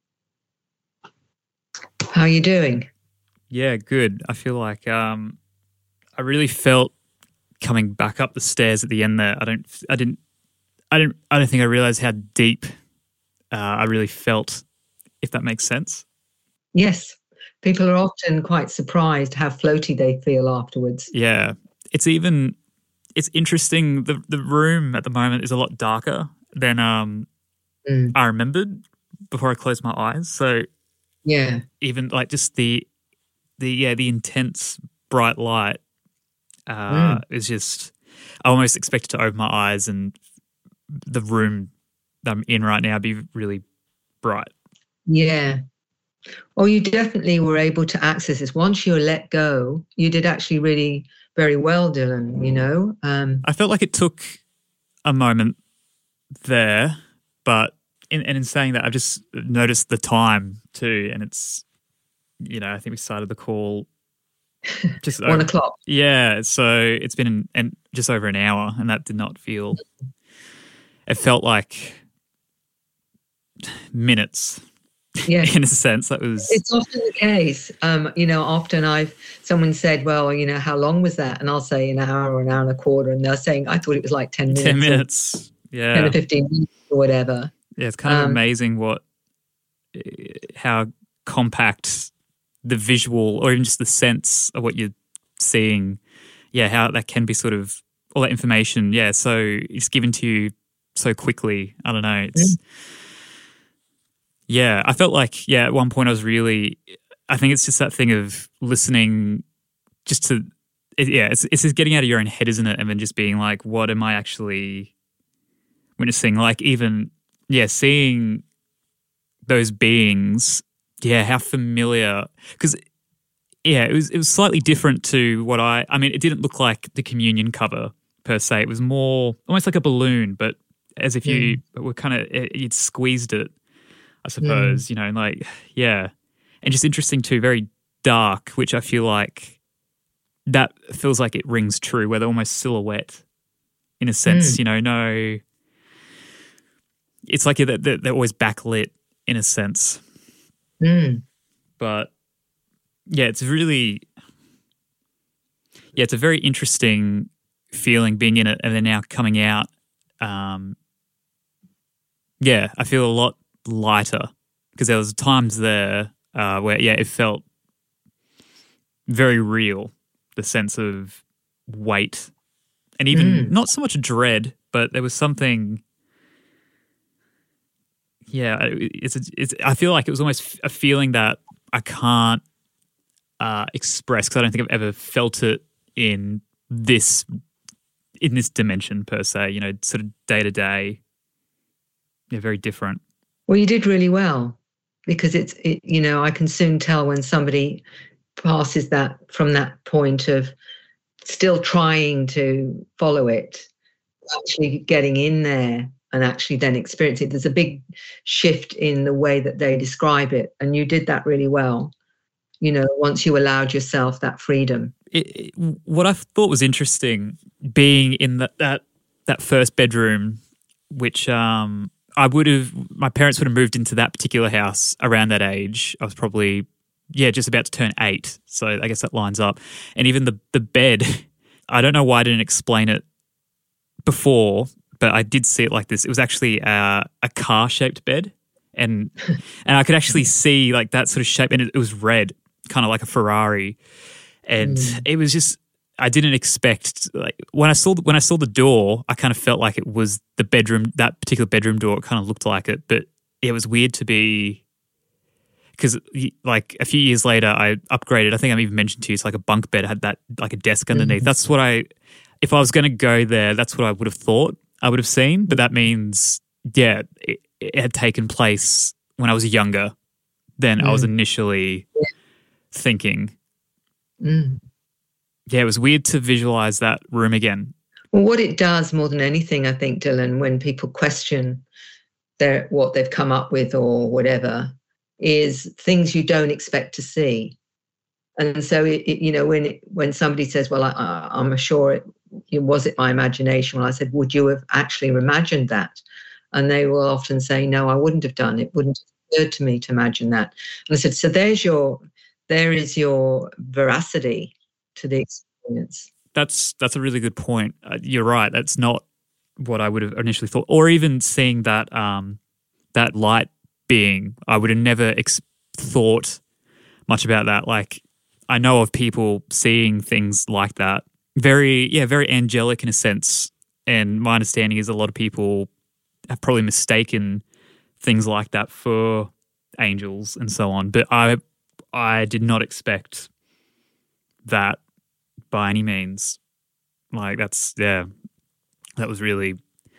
How are you doing? Yeah, good. I feel like um, I really felt coming back up the stairs at the end there. I don't, I didn't, I didn't, I don't think I realized how deep uh, I really felt, if that makes sense. Yes. People are often quite surprised how floaty they feel afterwards. Yeah. It's even, it's interesting. The the room at the moment is a lot darker than um, Mm. I remembered before I closed my eyes. So Yeah. even like just the, the, yeah, the intense bright light uh, Mm. is just, I almost expected to open my eyes and the room that I'm in right now be really bright. Yeah. Well, you definitely were able to access this. Once you let go, you did actually really very well, Dylan, you know. Um, I felt like it took a moment there, but in, and in saying that, I've just noticed the time too, and it's, you know, I think we started the call just one over, o'clock. yeah. So it's been an, and just over an hour, and that did not feel. It felt like minutes. Yeah. In a sense, that was. It's often the case. Um, you know, often I've, someone said, well, you know, how long was that? And I'll say an hour or an hour and a quarter. And they're saying, I thought it was like ten minutes. ten minutes. Yeah. ten or fifteen minutes or whatever. Yeah, it's kind of Um, amazing what, how compact the visual or even just the sense of what you're seeing, yeah, how that can be sort of, all that information, yeah, so it's given to you so quickly. I don't know. It's, yeah, I felt like, yeah, at one point I was really, I think it's just that thing of listening just to, it, yeah, it's, it's just getting out of your own head, isn't it? And then just being like, what am I actually witnessing? Like even, yeah, seeing those beings, yeah, how familiar, because yeah, it was it was slightly different to what I, I mean, it didn't look like the communion cover per se. It was more almost like a balloon, but as if you mm. were kind of, you'd squeezed it, I suppose, mm. you know, and like, yeah. And just interesting too, very dark, which I feel like that feels like it rings true, where they're almost silhouette in a sense, mm. you know, no, it's like they're, they're always backlit in a sense. Mm. But yeah, it's really, yeah, it's a very interesting feeling being in it and then now coming out. Um, yeah, I feel a lot lighter because there was times there uh, where, yeah, it felt very real, the sense of weight and even mm. not so much dread, but there was something, yeah, it's, it's, I feel like it was almost a feeling that I can't uh, express because I don't think I've ever felt it in this in this dimension per se, you know, sort of day to day. Yeah, very different. Well, you did really well because it's, it, you know, I can soon tell when somebody passes that from that point of still trying to follow it, actually getting in there and actually then experiencing it. There's a big shift in the way that they describe it. And you did that really well. you know, once you allowed yourself that freedom. It, it, what I thought was interesting being in the, that that first bedroom, which um, I would have, my parents would have moved into that particular house around that age. I was probably, yeah, just about to turn eight. So I guess that lines up. And even the the bed, I don't know why I didn't explain it before, but I did see it like this. It was actually a, a car-shaped bed, and and I could actually see like that sort of shape, and it, it was red, kind of like a Ferrari, and mm. it was just, I didn't expect, like when I saw the, when I saw the door, I kind of felt like it was the bedroom, that particular bedroom door. It kind of looked like it, but it was weird to be, because like a few years later, I upgraded. I think I even mentioned to you, it's like a bunk bed. It had that like a desk underneath. Mm. That's what I, if I was going to go there, that's what I would have thought I would have seen. But that means, yeah, it, it had taken place when I was younger than mm. I was initially yeah. thinking. Mm. Yeah, it was weird to visualize that room again. Well, what it does more than anything, I think, Dylan, when people question their what they've come up with or whatever, is things you don't expect to see. And so, it, it, you know, when it, when somebody says, well, I, I'm sure it, it was it my imagination? Well, I said, would you have actually imagined that? And they will often say, no, I wouldn't have done it. Wouldn't have occurred to me to imagine that. And I said, so there's your, there is your veracity to the experience. That's that's a really good point. Uh, you're right. That's not what I would have initially thought, or even seeing that um, that light being. I would have never ex- thought much about that. Like, I know of people seeing things like that, very yeah, very angelic in a sense. And my understanding is a lot of people have probably mistaken things like that for angels and so on. But I I did not expect that by any means. Like, that's, yeah, that was really,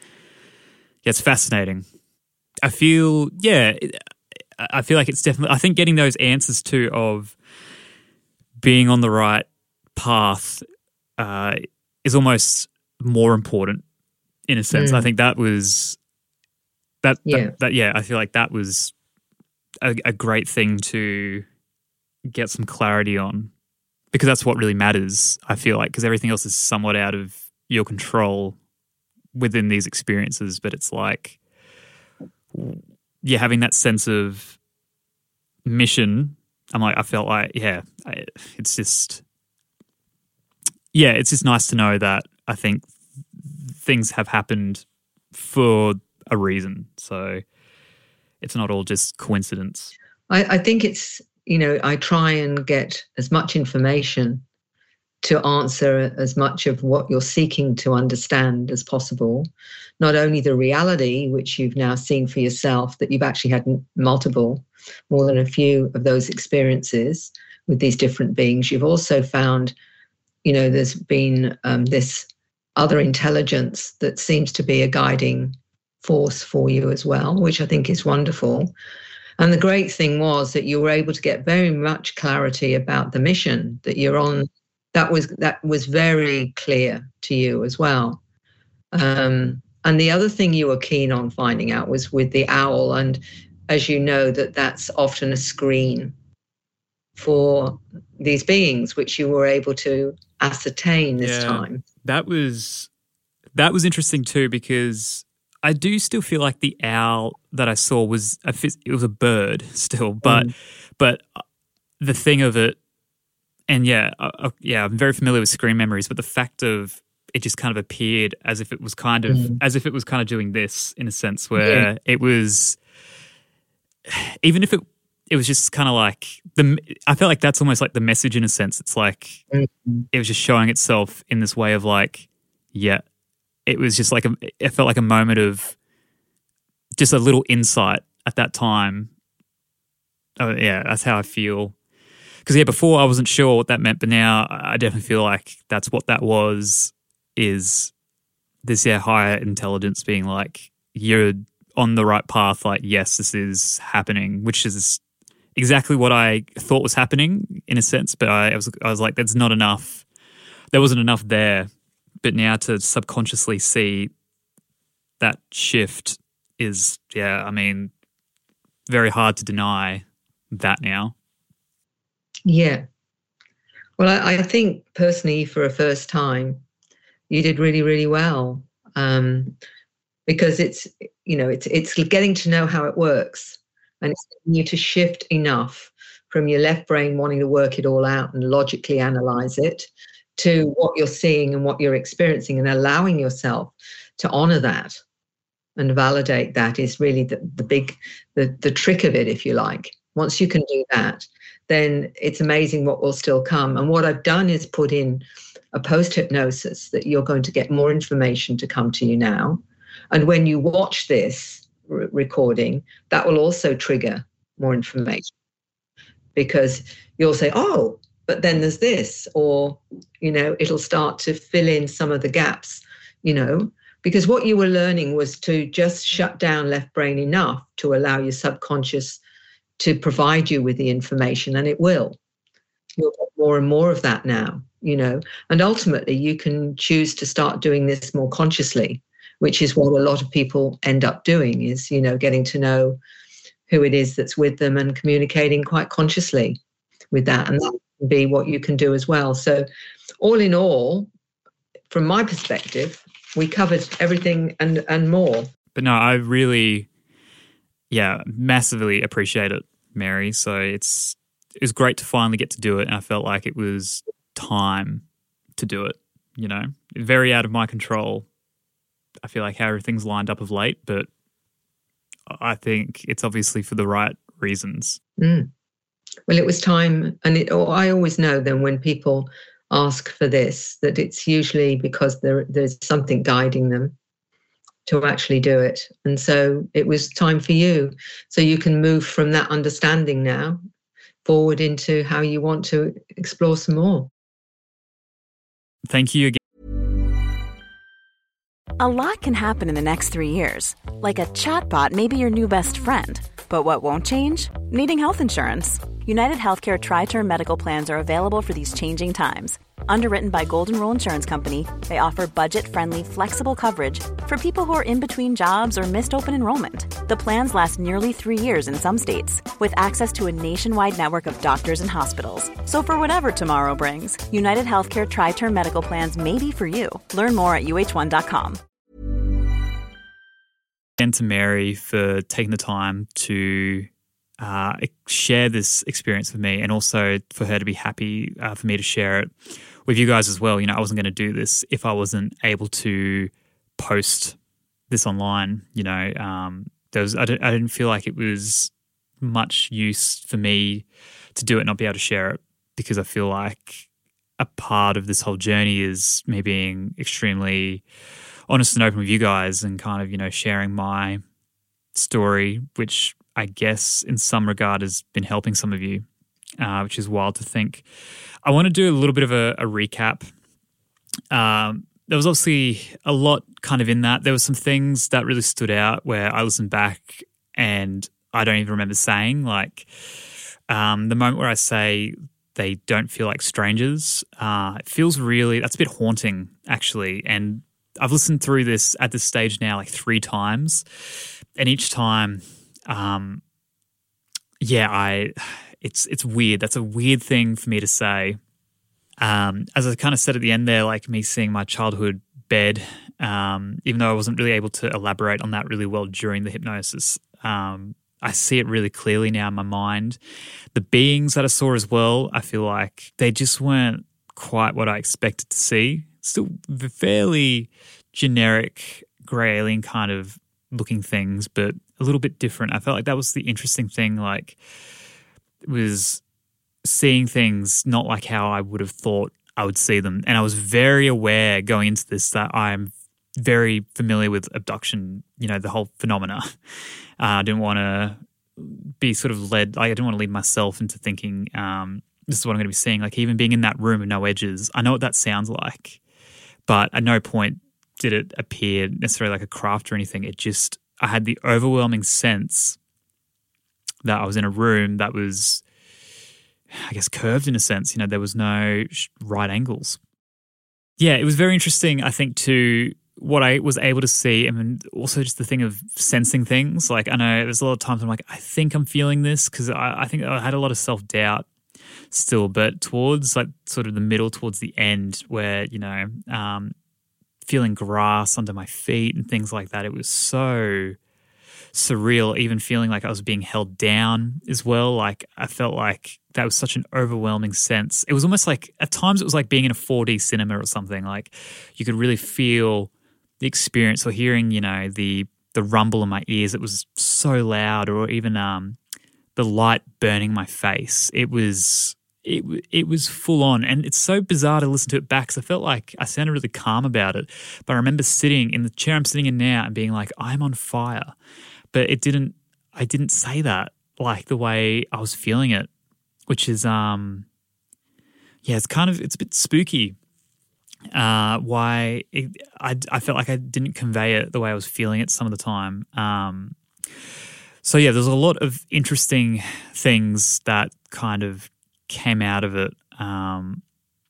yeah, it's fascinating. I feel, yeah, I feel like it's definitely, I think getting those answers too of being on the right path uh, is almost more important in a sense. Mm. I think that was, that, yeah. That, that, yeah, I feel like that was a, a great thing to get some clarity on. Because that's what really matters, I feel like, because everything else is somewhat out of your control within these experiences. But it's like, yeah, having that sense of mission, I'm like, I felt like, yeah, I, it's just, yeah, it's just nice to know that I think things have happened for a reason. So it's not all just coincidence. I, I think it's, you know, I try and get as much information to answer as much of what you're seeking to understand as possible. Not only the reality, which you've now seen for yourself, that you've actually had multiple, more than a few of those experiences with these different beings. You've also found, you know, there's been um, this other intelligence that seems to be a guiding force for you as well, which I think is wonderful. And the great thing was that you were able to get very much clarity about the mission that you're on. That was that was very clear to you as well. Um, and the other thing you were keen on finding out was with the owl. And as you know, that that's often a screen for these beings, which you were able to ascertain this yeah, time. That was that was interesting too, because I do still feel like the owl that I saw was a, it was a bird still, but mm. but the thing of it, and yeah, uh, yeah, I'm very familiar with screen memories, but the fact of it just kind of appeared as if it was kind of mm. as if it was kind of doing this in a sense, where yeah. it was, even if it it was just kind of like the, I felt like that's almost like the message in a sense. It's like mm. it was just showing itself in this way of like, yeah. It was just like a, it felt like a moment of just a little insight at that time. Oh, yeah, that's how I feel. Because, yeah, before I wasn't sure what that meant, but now I definitely feel like that's what that was, is this, yeah, higher intelligence being like, you're on the right path, like, yes, this is happening, which is exactly what I thought was happening in a sense, but I, I was I was like, there's not enough, there wasn't enough there. But now to subconsciously see that shift is, yeah, I mean, very hard to deny that now. Yeah. Well, I, I think personally for a first time, you did really, really well. Um, because it's, you know, it's it's getting to know how it works, and it's getting you to shift enough from your left brain wanting to work it all out and logically analyze it to what you're seeing and what you're experiencing, and allowing yourself to honor that and validate that is really the, the big, the, the trick of it, if you like. Once you can do that, then it's amazing what will still come. And what I've done is put in a post-hypnosis that you're going to get more information to come to you now. And when you watch this re- recording, that will also trigger more information, because you'll say, oh, but then there's this, or, you know, it'll start to fill in some of the gaps, you know, because what you were learning was to just shut down left brain enough to allow your subconscious to provide you with the information, and it will. You'll get more and more of that now, you know, and ultimately you can choose to start doing this more consciously, which is what a lot of people end up doing, is, you know, getting to know who it is that's with them and communicating quite consciously with that. And that can be what you can do as well. So all in all, from my perspective, we covered everything and, and more. But no, I really, yeah, massively appreciate it, Mary. So it's it was great to finally get to do it, and I felt like it was time to do it, you know. Very out of my control. I feel like how everything's lined up of late, but I think it's obviously for the right reasons. Mm. Well, it was time, and it, oh, I always know then when people ask for this, that it's usually because there, there's something guiding them to actually do it. And so it was time for you. So you can move from that understanding now forward into how you want to explore some more. Thank you again. A lot can happen in the next three years. Like a chatbot may be your new best friend. But what won't change? Needing health insurance. United Healthcare Tri-Term Medical Plans are available for these changing times. Underwritten by Golden Rule Insurance Company, they offer budget-friendly, flexible coverage for people who are in between jobs or missed open enrollment. The plans last nearly three years in some states, with access to a nationwide network of doctors and hospitals. So for whatever tomorrow brings, United Healthcare Tri-Term Medical Plans may be for you. Learn more at U H one dot com. And to Mary for taking the time to uh, share this experience with me, and also for her to be happy uh, for me to share it with you guys as well. You know, I wasn't going to do this if I wasn't able to post this online. You know, um, there was I didn't, I didn't feel like it was much use for me to do it and not be able to share it, because I feel like a part of this whole journey is me being extremely honest and open with you guys, and kind of, you know, sharing my story, which I guess in some regard has been helping some of you, uh, which is wild to think. I want to do a little bit of a, a recap. Um, there was obviously a lot kind of in that. There were some things that really stood out where I listened back and I don't even remember saying, like um, the moment where I say they don't feel like strangers, uh, it feels really, that's a bit haunting actually. And I've listened through this at this stage now like three times, and each time, um, yeah, I, it's it's weird. That's a weird thing for me to say. Um, as I kind of said at the end there, like me seeing my childhood bed, um, even though I wasn't really able to elaborate on that really well during the hypnosis, um, I see it really clearly now in my mind. The beings that I saw as well, I feel like they just weren't quite what I expected to see. Still fairly generic grey alien kind of looking things, but a little bit different. I felt like that was the interesting thing, like it was seeing things not like how I would have thought I would see them. And I was very aware going into this that I'm very familiar with abduction, you know, the whole phenomena. Uh, I didn't want to be sort of led, like I didn't want to lead myself into thinking um, this is what I'm going to be seeing. Like even being in that room with no edges, I know what that sounds like. But at no point did it appear necessarily like a craft or anything. It just, I had the overwhelming sense that I was in a room that was, I guess, curved in a sense. You know, there was no right angles. Yeah, it was very interesting, I think, to what I was able to see, and also just the thing of sensing things. Like I know there's a lot of times I'm like, I think I'm feeling this, because I, I think I had a lot of self-doubt still, but towards like sort of the middle, towards the end where, you know, um, feeling grass under my feet and things like that, it was so surreal, even feeling like I was being held down as well. Like I felt like that was such an overwhelming sense. It was almost like, at times it was like being in a four D cinema or something. Like you could really feel the experience, or hearing, you know, the the rumble in my ears. It was so loud, or even um, the light burning my face. It was it it was full on, and it's so bizarre to listen to it back because I felt like I sounded really calm about it. But I remember sitting in the chair I'm sitting in now and being like, I'm on fire. But it didn't. I didn't say that like the way I was feeling it, which is um, yeah, it's kind of it's a bit spooky. Uh, why it, I I felt like I didn't convey it the way I was feeling it some of the time. Um, so yeah, there's a lot of interesting things that kind of came out of it. Um,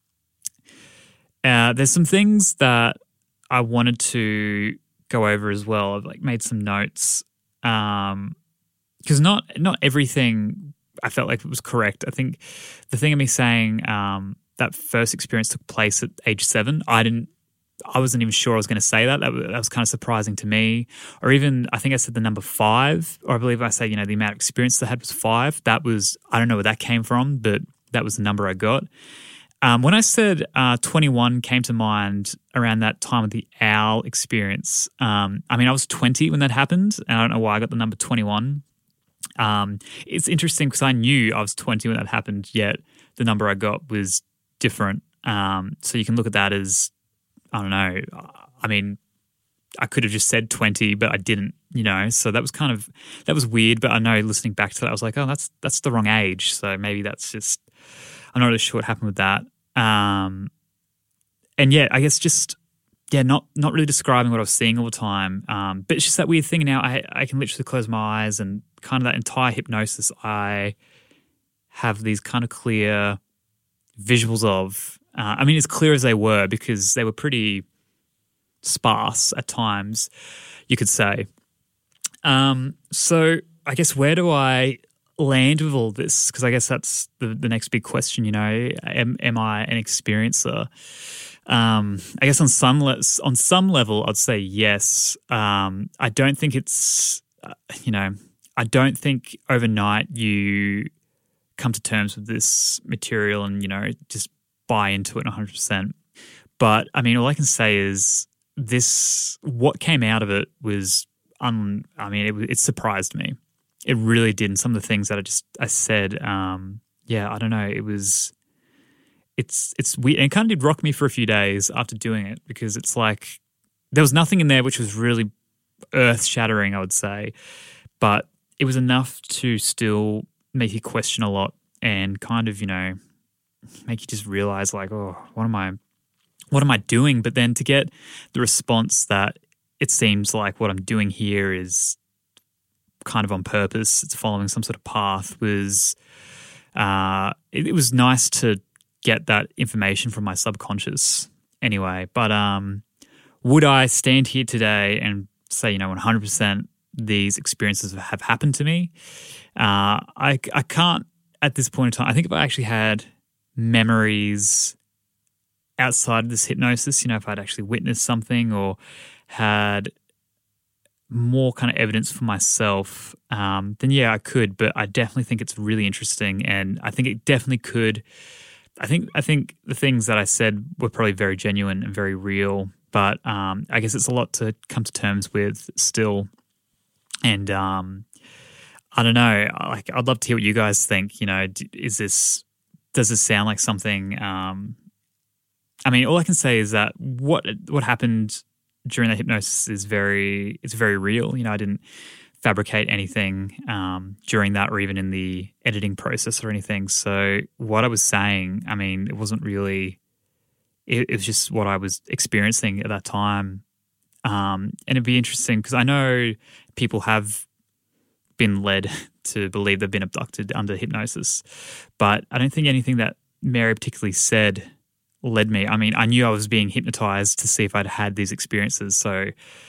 uh, there's some things that I wanted to go over as well. I've like made some notes. Um, because not not everything I felt like it was correct. I think the thing of me saying um, that first experience took place at age seven, I didn't, I wasn't even sure I was going to say that. That was, that was kind of surprising to me. Or even, I think I said the number five, or I believe I say, you know, the amount of experience I had was five. That was, I don't know where that came from, but that was the number I got. Um, when I said uh, twenty-one came to mind around that time of the owl experience, um, I mean, I was twenty when that happened, and I don't know why I got the number twenty-one. Um, it's interesting because I knew I was twenty when that happened, yet the number I got was different. Um, so you can look at that as, I don't know, I mean, I could have just said twenty, but I didn't, you know, so that was kind of, that was weird. But I know listening back to that, I was like, oh, that's that's the wrong age. So maybe that's just, I'm not really sure what happened with that. Um, and yeah, I guess just, yeah, not not really describing what I was seeing all the time. Um, but it's just that weird thing now. I, I can literally close my eyes, and kind of that entire hypnosis, I have these kind of clear visuals of. Uh, I mean, as clear as they were, because they were pretty sparse at times, you could say. Um, so I guess where do I land with all this? Because I guess that's the, the next big question, you know, am, am I an experiencer? Um, I guess on some le- on some level, I'd say yes. Um, I don't think it's, uh, you know, I don't think overnight you come to terms with this material and, you know, just buy into it one hundred percent. But, I mean, all I can say is this, what came out of it was, un, I mean, it, it surprised me. It really did. And some of the things that I just, I said, um, yeah, I don't know, it was, it's, it's weird. And it kind of did rock me for a few days after doing it, because it's like, there was nothing in there which was really earth shattering, I would say, but it was enough to still make you question a lot and kind of, you know, make you just realize like, oh, what am I, what am I doing? But then to get the response that it seems like what I'm doing here is kind of on purpose, it's following some sort of path, was uh, it, it was nice to get that information from my subconscious anyway. But um, would I stand here today and say, you know, one hundred percent these experiences have happened to me? Uh, I, I can't at this point in time. I think if I actually had memories outside of this hypnosis, you know, if I'd actually witnessed something or had more kind of evidence for myself, um, then yeah, I could. But I definitely think it's really interesting, and I think it definitely could. I think I think the things that I said were probably very genuine and very real, but um, I guess it's a lot to come to terms with still. And um, I don't know. Like, I'd love to hear what you guys think. You know, is this does this sound like something? Um, I mean, all I can say is that what what happened during that hypnosis is very, it's very real. You know, I didn't fabricate anything um, during that or even in the editing process or anything. So what I was saying, I mean, it wasn't really, it, it was just what I was experiencing at that time. Um, and it'd be interesting because I know people have been led to believe they've been abducted under hypnosis, but I don't think anything that Mary particularly said led me. I mean, I knew I was being hypnotized to see if I'd had these experiences. So,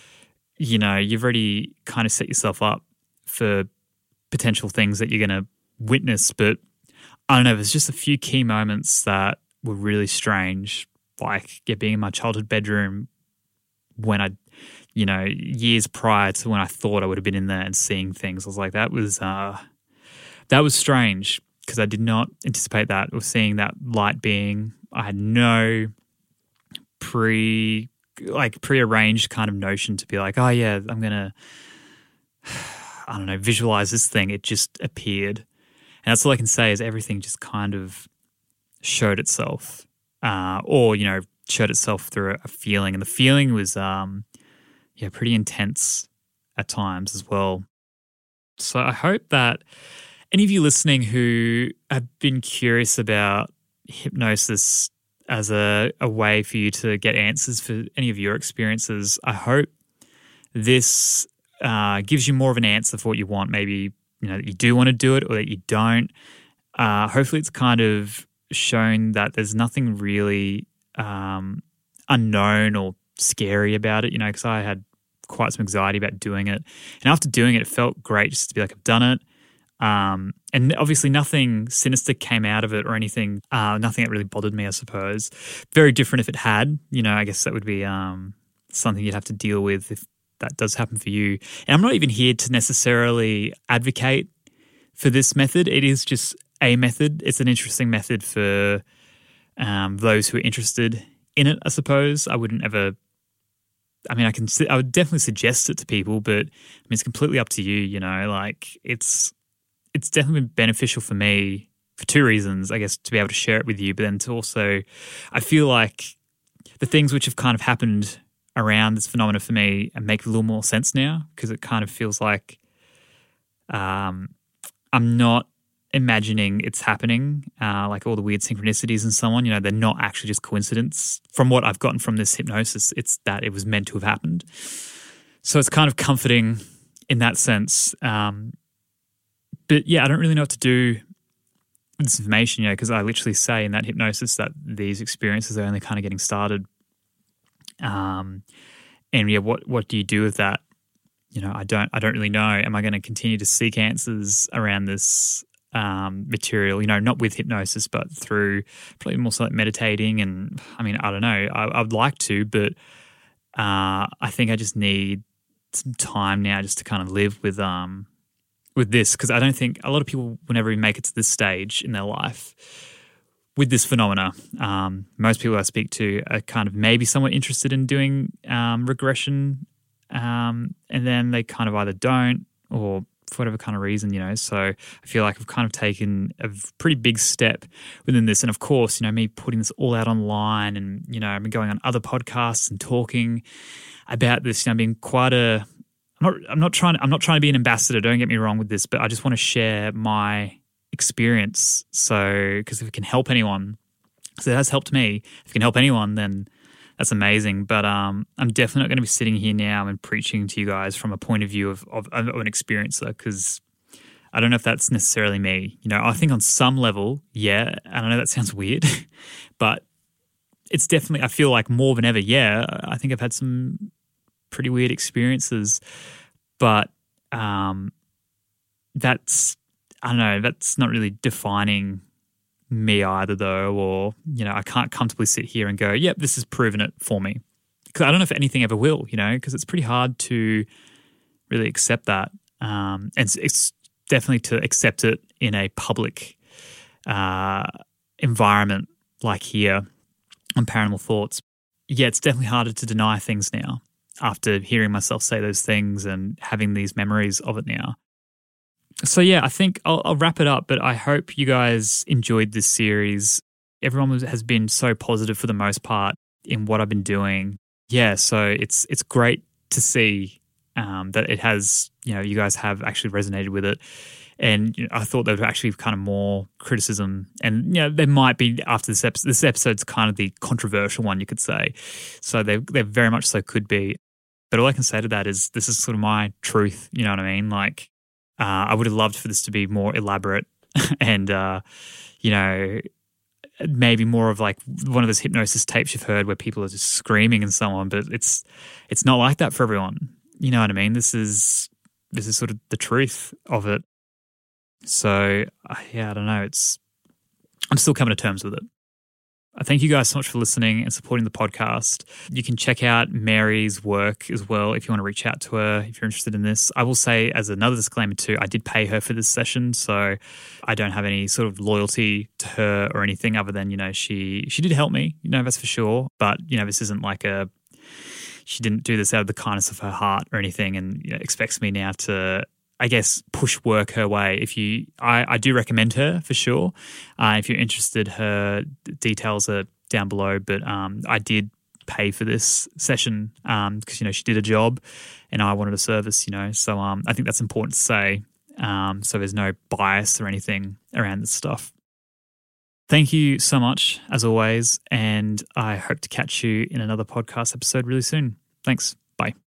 you know, you've already kind of set yourself up for potential things that you're going to witness. But I don't know, there's just a few key moments that were really strange, like yeah, being in my childhood bedroom when I, you know, years prior to when I thought I would have been in there and seeing things. I was like, that was uh, that was strange because I did not anticipate that or seeing that light being. I had no pre, like pre-arranged kind of notion to be like, oh yeah, I'm gonna, I don't know, visualize this thing. It just appeared. And that's all I can say is everything just kind of showed itself uh, or, you know, showed itself through a, a feeling. And the feeling was, um, yeah, pretty intense at times as well. So I hope that any of you listening who have been curious about hypnosis as a, a way for you to get answers for any of your experiences, I hope this uh, gives you more of an answer for what you want. Maybe you know, that you do want to do it or that you don't. Uh, hopefully it's kind of shown that there's nothing really um, unknown or scary about it, you know, because I had quite some anxiety about doing it. And after doing it, it felt great just to be like, I've done it. Um, and obviously nothing sinister came out of it or anything, uh, nothing that really bothered me, I suppose. Very different if it had, you know, I guess that would be um, something you'd have to deal with if that does happen for you. And I'm not even here to necessarily advocate for this method. It is just a method. It's an interesting method for um, those who are interested in it, I suppose. I wouldn't ever, I mean, I can, I would definitely suggest it to people, but I mean, it's completely up to you, you know, like it's, it's definitely been beneficial for me for two reasons, I guess, to be able to share it with you, but then to also, I feel like the things which have kind of happened around this phenomena for me and make a little more sense now because it kind of feels like um, I'm not imagining it's happening, uh, like all the weird synchronicities and so on. You know, they're not actually just coincidence. From what I've gotten from this hypnosis, it's that it was meant to have happened. So it's kind of comforting in that sense. Um, but yeah, I don't really know what to do with this information, you know, because I literally say in that hypnosis that these experiences are only kind of getting started. Um, and yeah, what, what do you do with that? You know, I don't, I don't really know. Am I going to continue to seek answers around this, um, material, you know, not with hypnosis, but through probably more so like meditating. And I mean, I don't know, I, I would like to, but, uh, I think I just need some time now just to kind of live with, um, with this. Cause I don't think a lot of people will never even make it to this stage in their life with this phenomena. Um, most people I speak to are kind of maybe somewhat interested in doing um, regression, um, and then they kind of either don't or for whatever kind of reason, you know. So I feel like I've kind of taken a pretty big step within this. And of course, you know, me putting this all out online and, you know, I've been going on other podcasts and talking about this, you know, being quite a, I'm not, I'm not trying, I'm not trying to be an ambassador, don't get me wrong with this, but I just want to share my experience. So, because if it can help anyone, because it has helped me, if it can help anyone, then that's amazing. But um, I'm definitely not going to be sitting here now and preaching to you guys from a point of view of, of, of an experiencer, because I don't know if that's necessarily me. You know, I think on some level, yeah, and I know that sounds weird, but it's definitely, I feel like more than ever, yeah, I think I've had some pretty weird experiences, but um, that's, I don't know, that's not really defining me either though, or, you know, I can't comfortably sit here and go, yep, this has proven it for me. Because I don't know if anything ever will, you know, because it's pretty hard to really accept that. Um, and it's, it's definitely to accept it in a public uh, environment like here on Paranormal Thoughts. Yeah, it's definitely harder to deny things now after hearing myself say those things and having these memories of it now. So yeah, I think I'll, I'll wrap it up, but I hope you guys enjoyed this series. Everyone was, has been so positive for the most part in what I've been doing. Yeah, so it's it's great to see um, that it has, you know, you guys have actually resonated with it. And you know, I thought there was actually kind of more criticism, and you know, there might be after this episode. This episode's kind of the controversial one, you could say. So they they very much so could be. But all I can say to that is this is sort of my truth. You know what I mean? Like, Uh, I would have loved for this to be more elaborate and, uh, you know, maybe more of like one of those hypnosis tapes you've heard where people are just screaming and so on. But it's it's not like that for everyone. You know what I mean? This is this is sort of the truth of it. So uh, yeah, I don't know. It's I'm still coming to terms with it. I thank you guys so much for listening and supporting the podcast. You can check out Mary's work as well if you want to reach out to her, if you're interested in this. I will say, as another disclaimer too, I did pay her for this session, so I don't have any sort of loyalty to her or anything other than, you know, she she did help me, you know, that's for sure. But, you know, this isn't like a, she didn't do this out of the kindness of her heart or anything and, you know, expects me now to, I guess, push work her way. If you, I, I do recommend her for sure. Uh, if you're interested, her details are down below. But um, I did pay for this session because um, you know she did a job, and I wanted a service. You know, so um, I think that's important to say. Um, so there's no bias or anything around this stuff. Thank you so much, as always, and I hope to catch you in another podcast episode really soon. Thanks. Bye.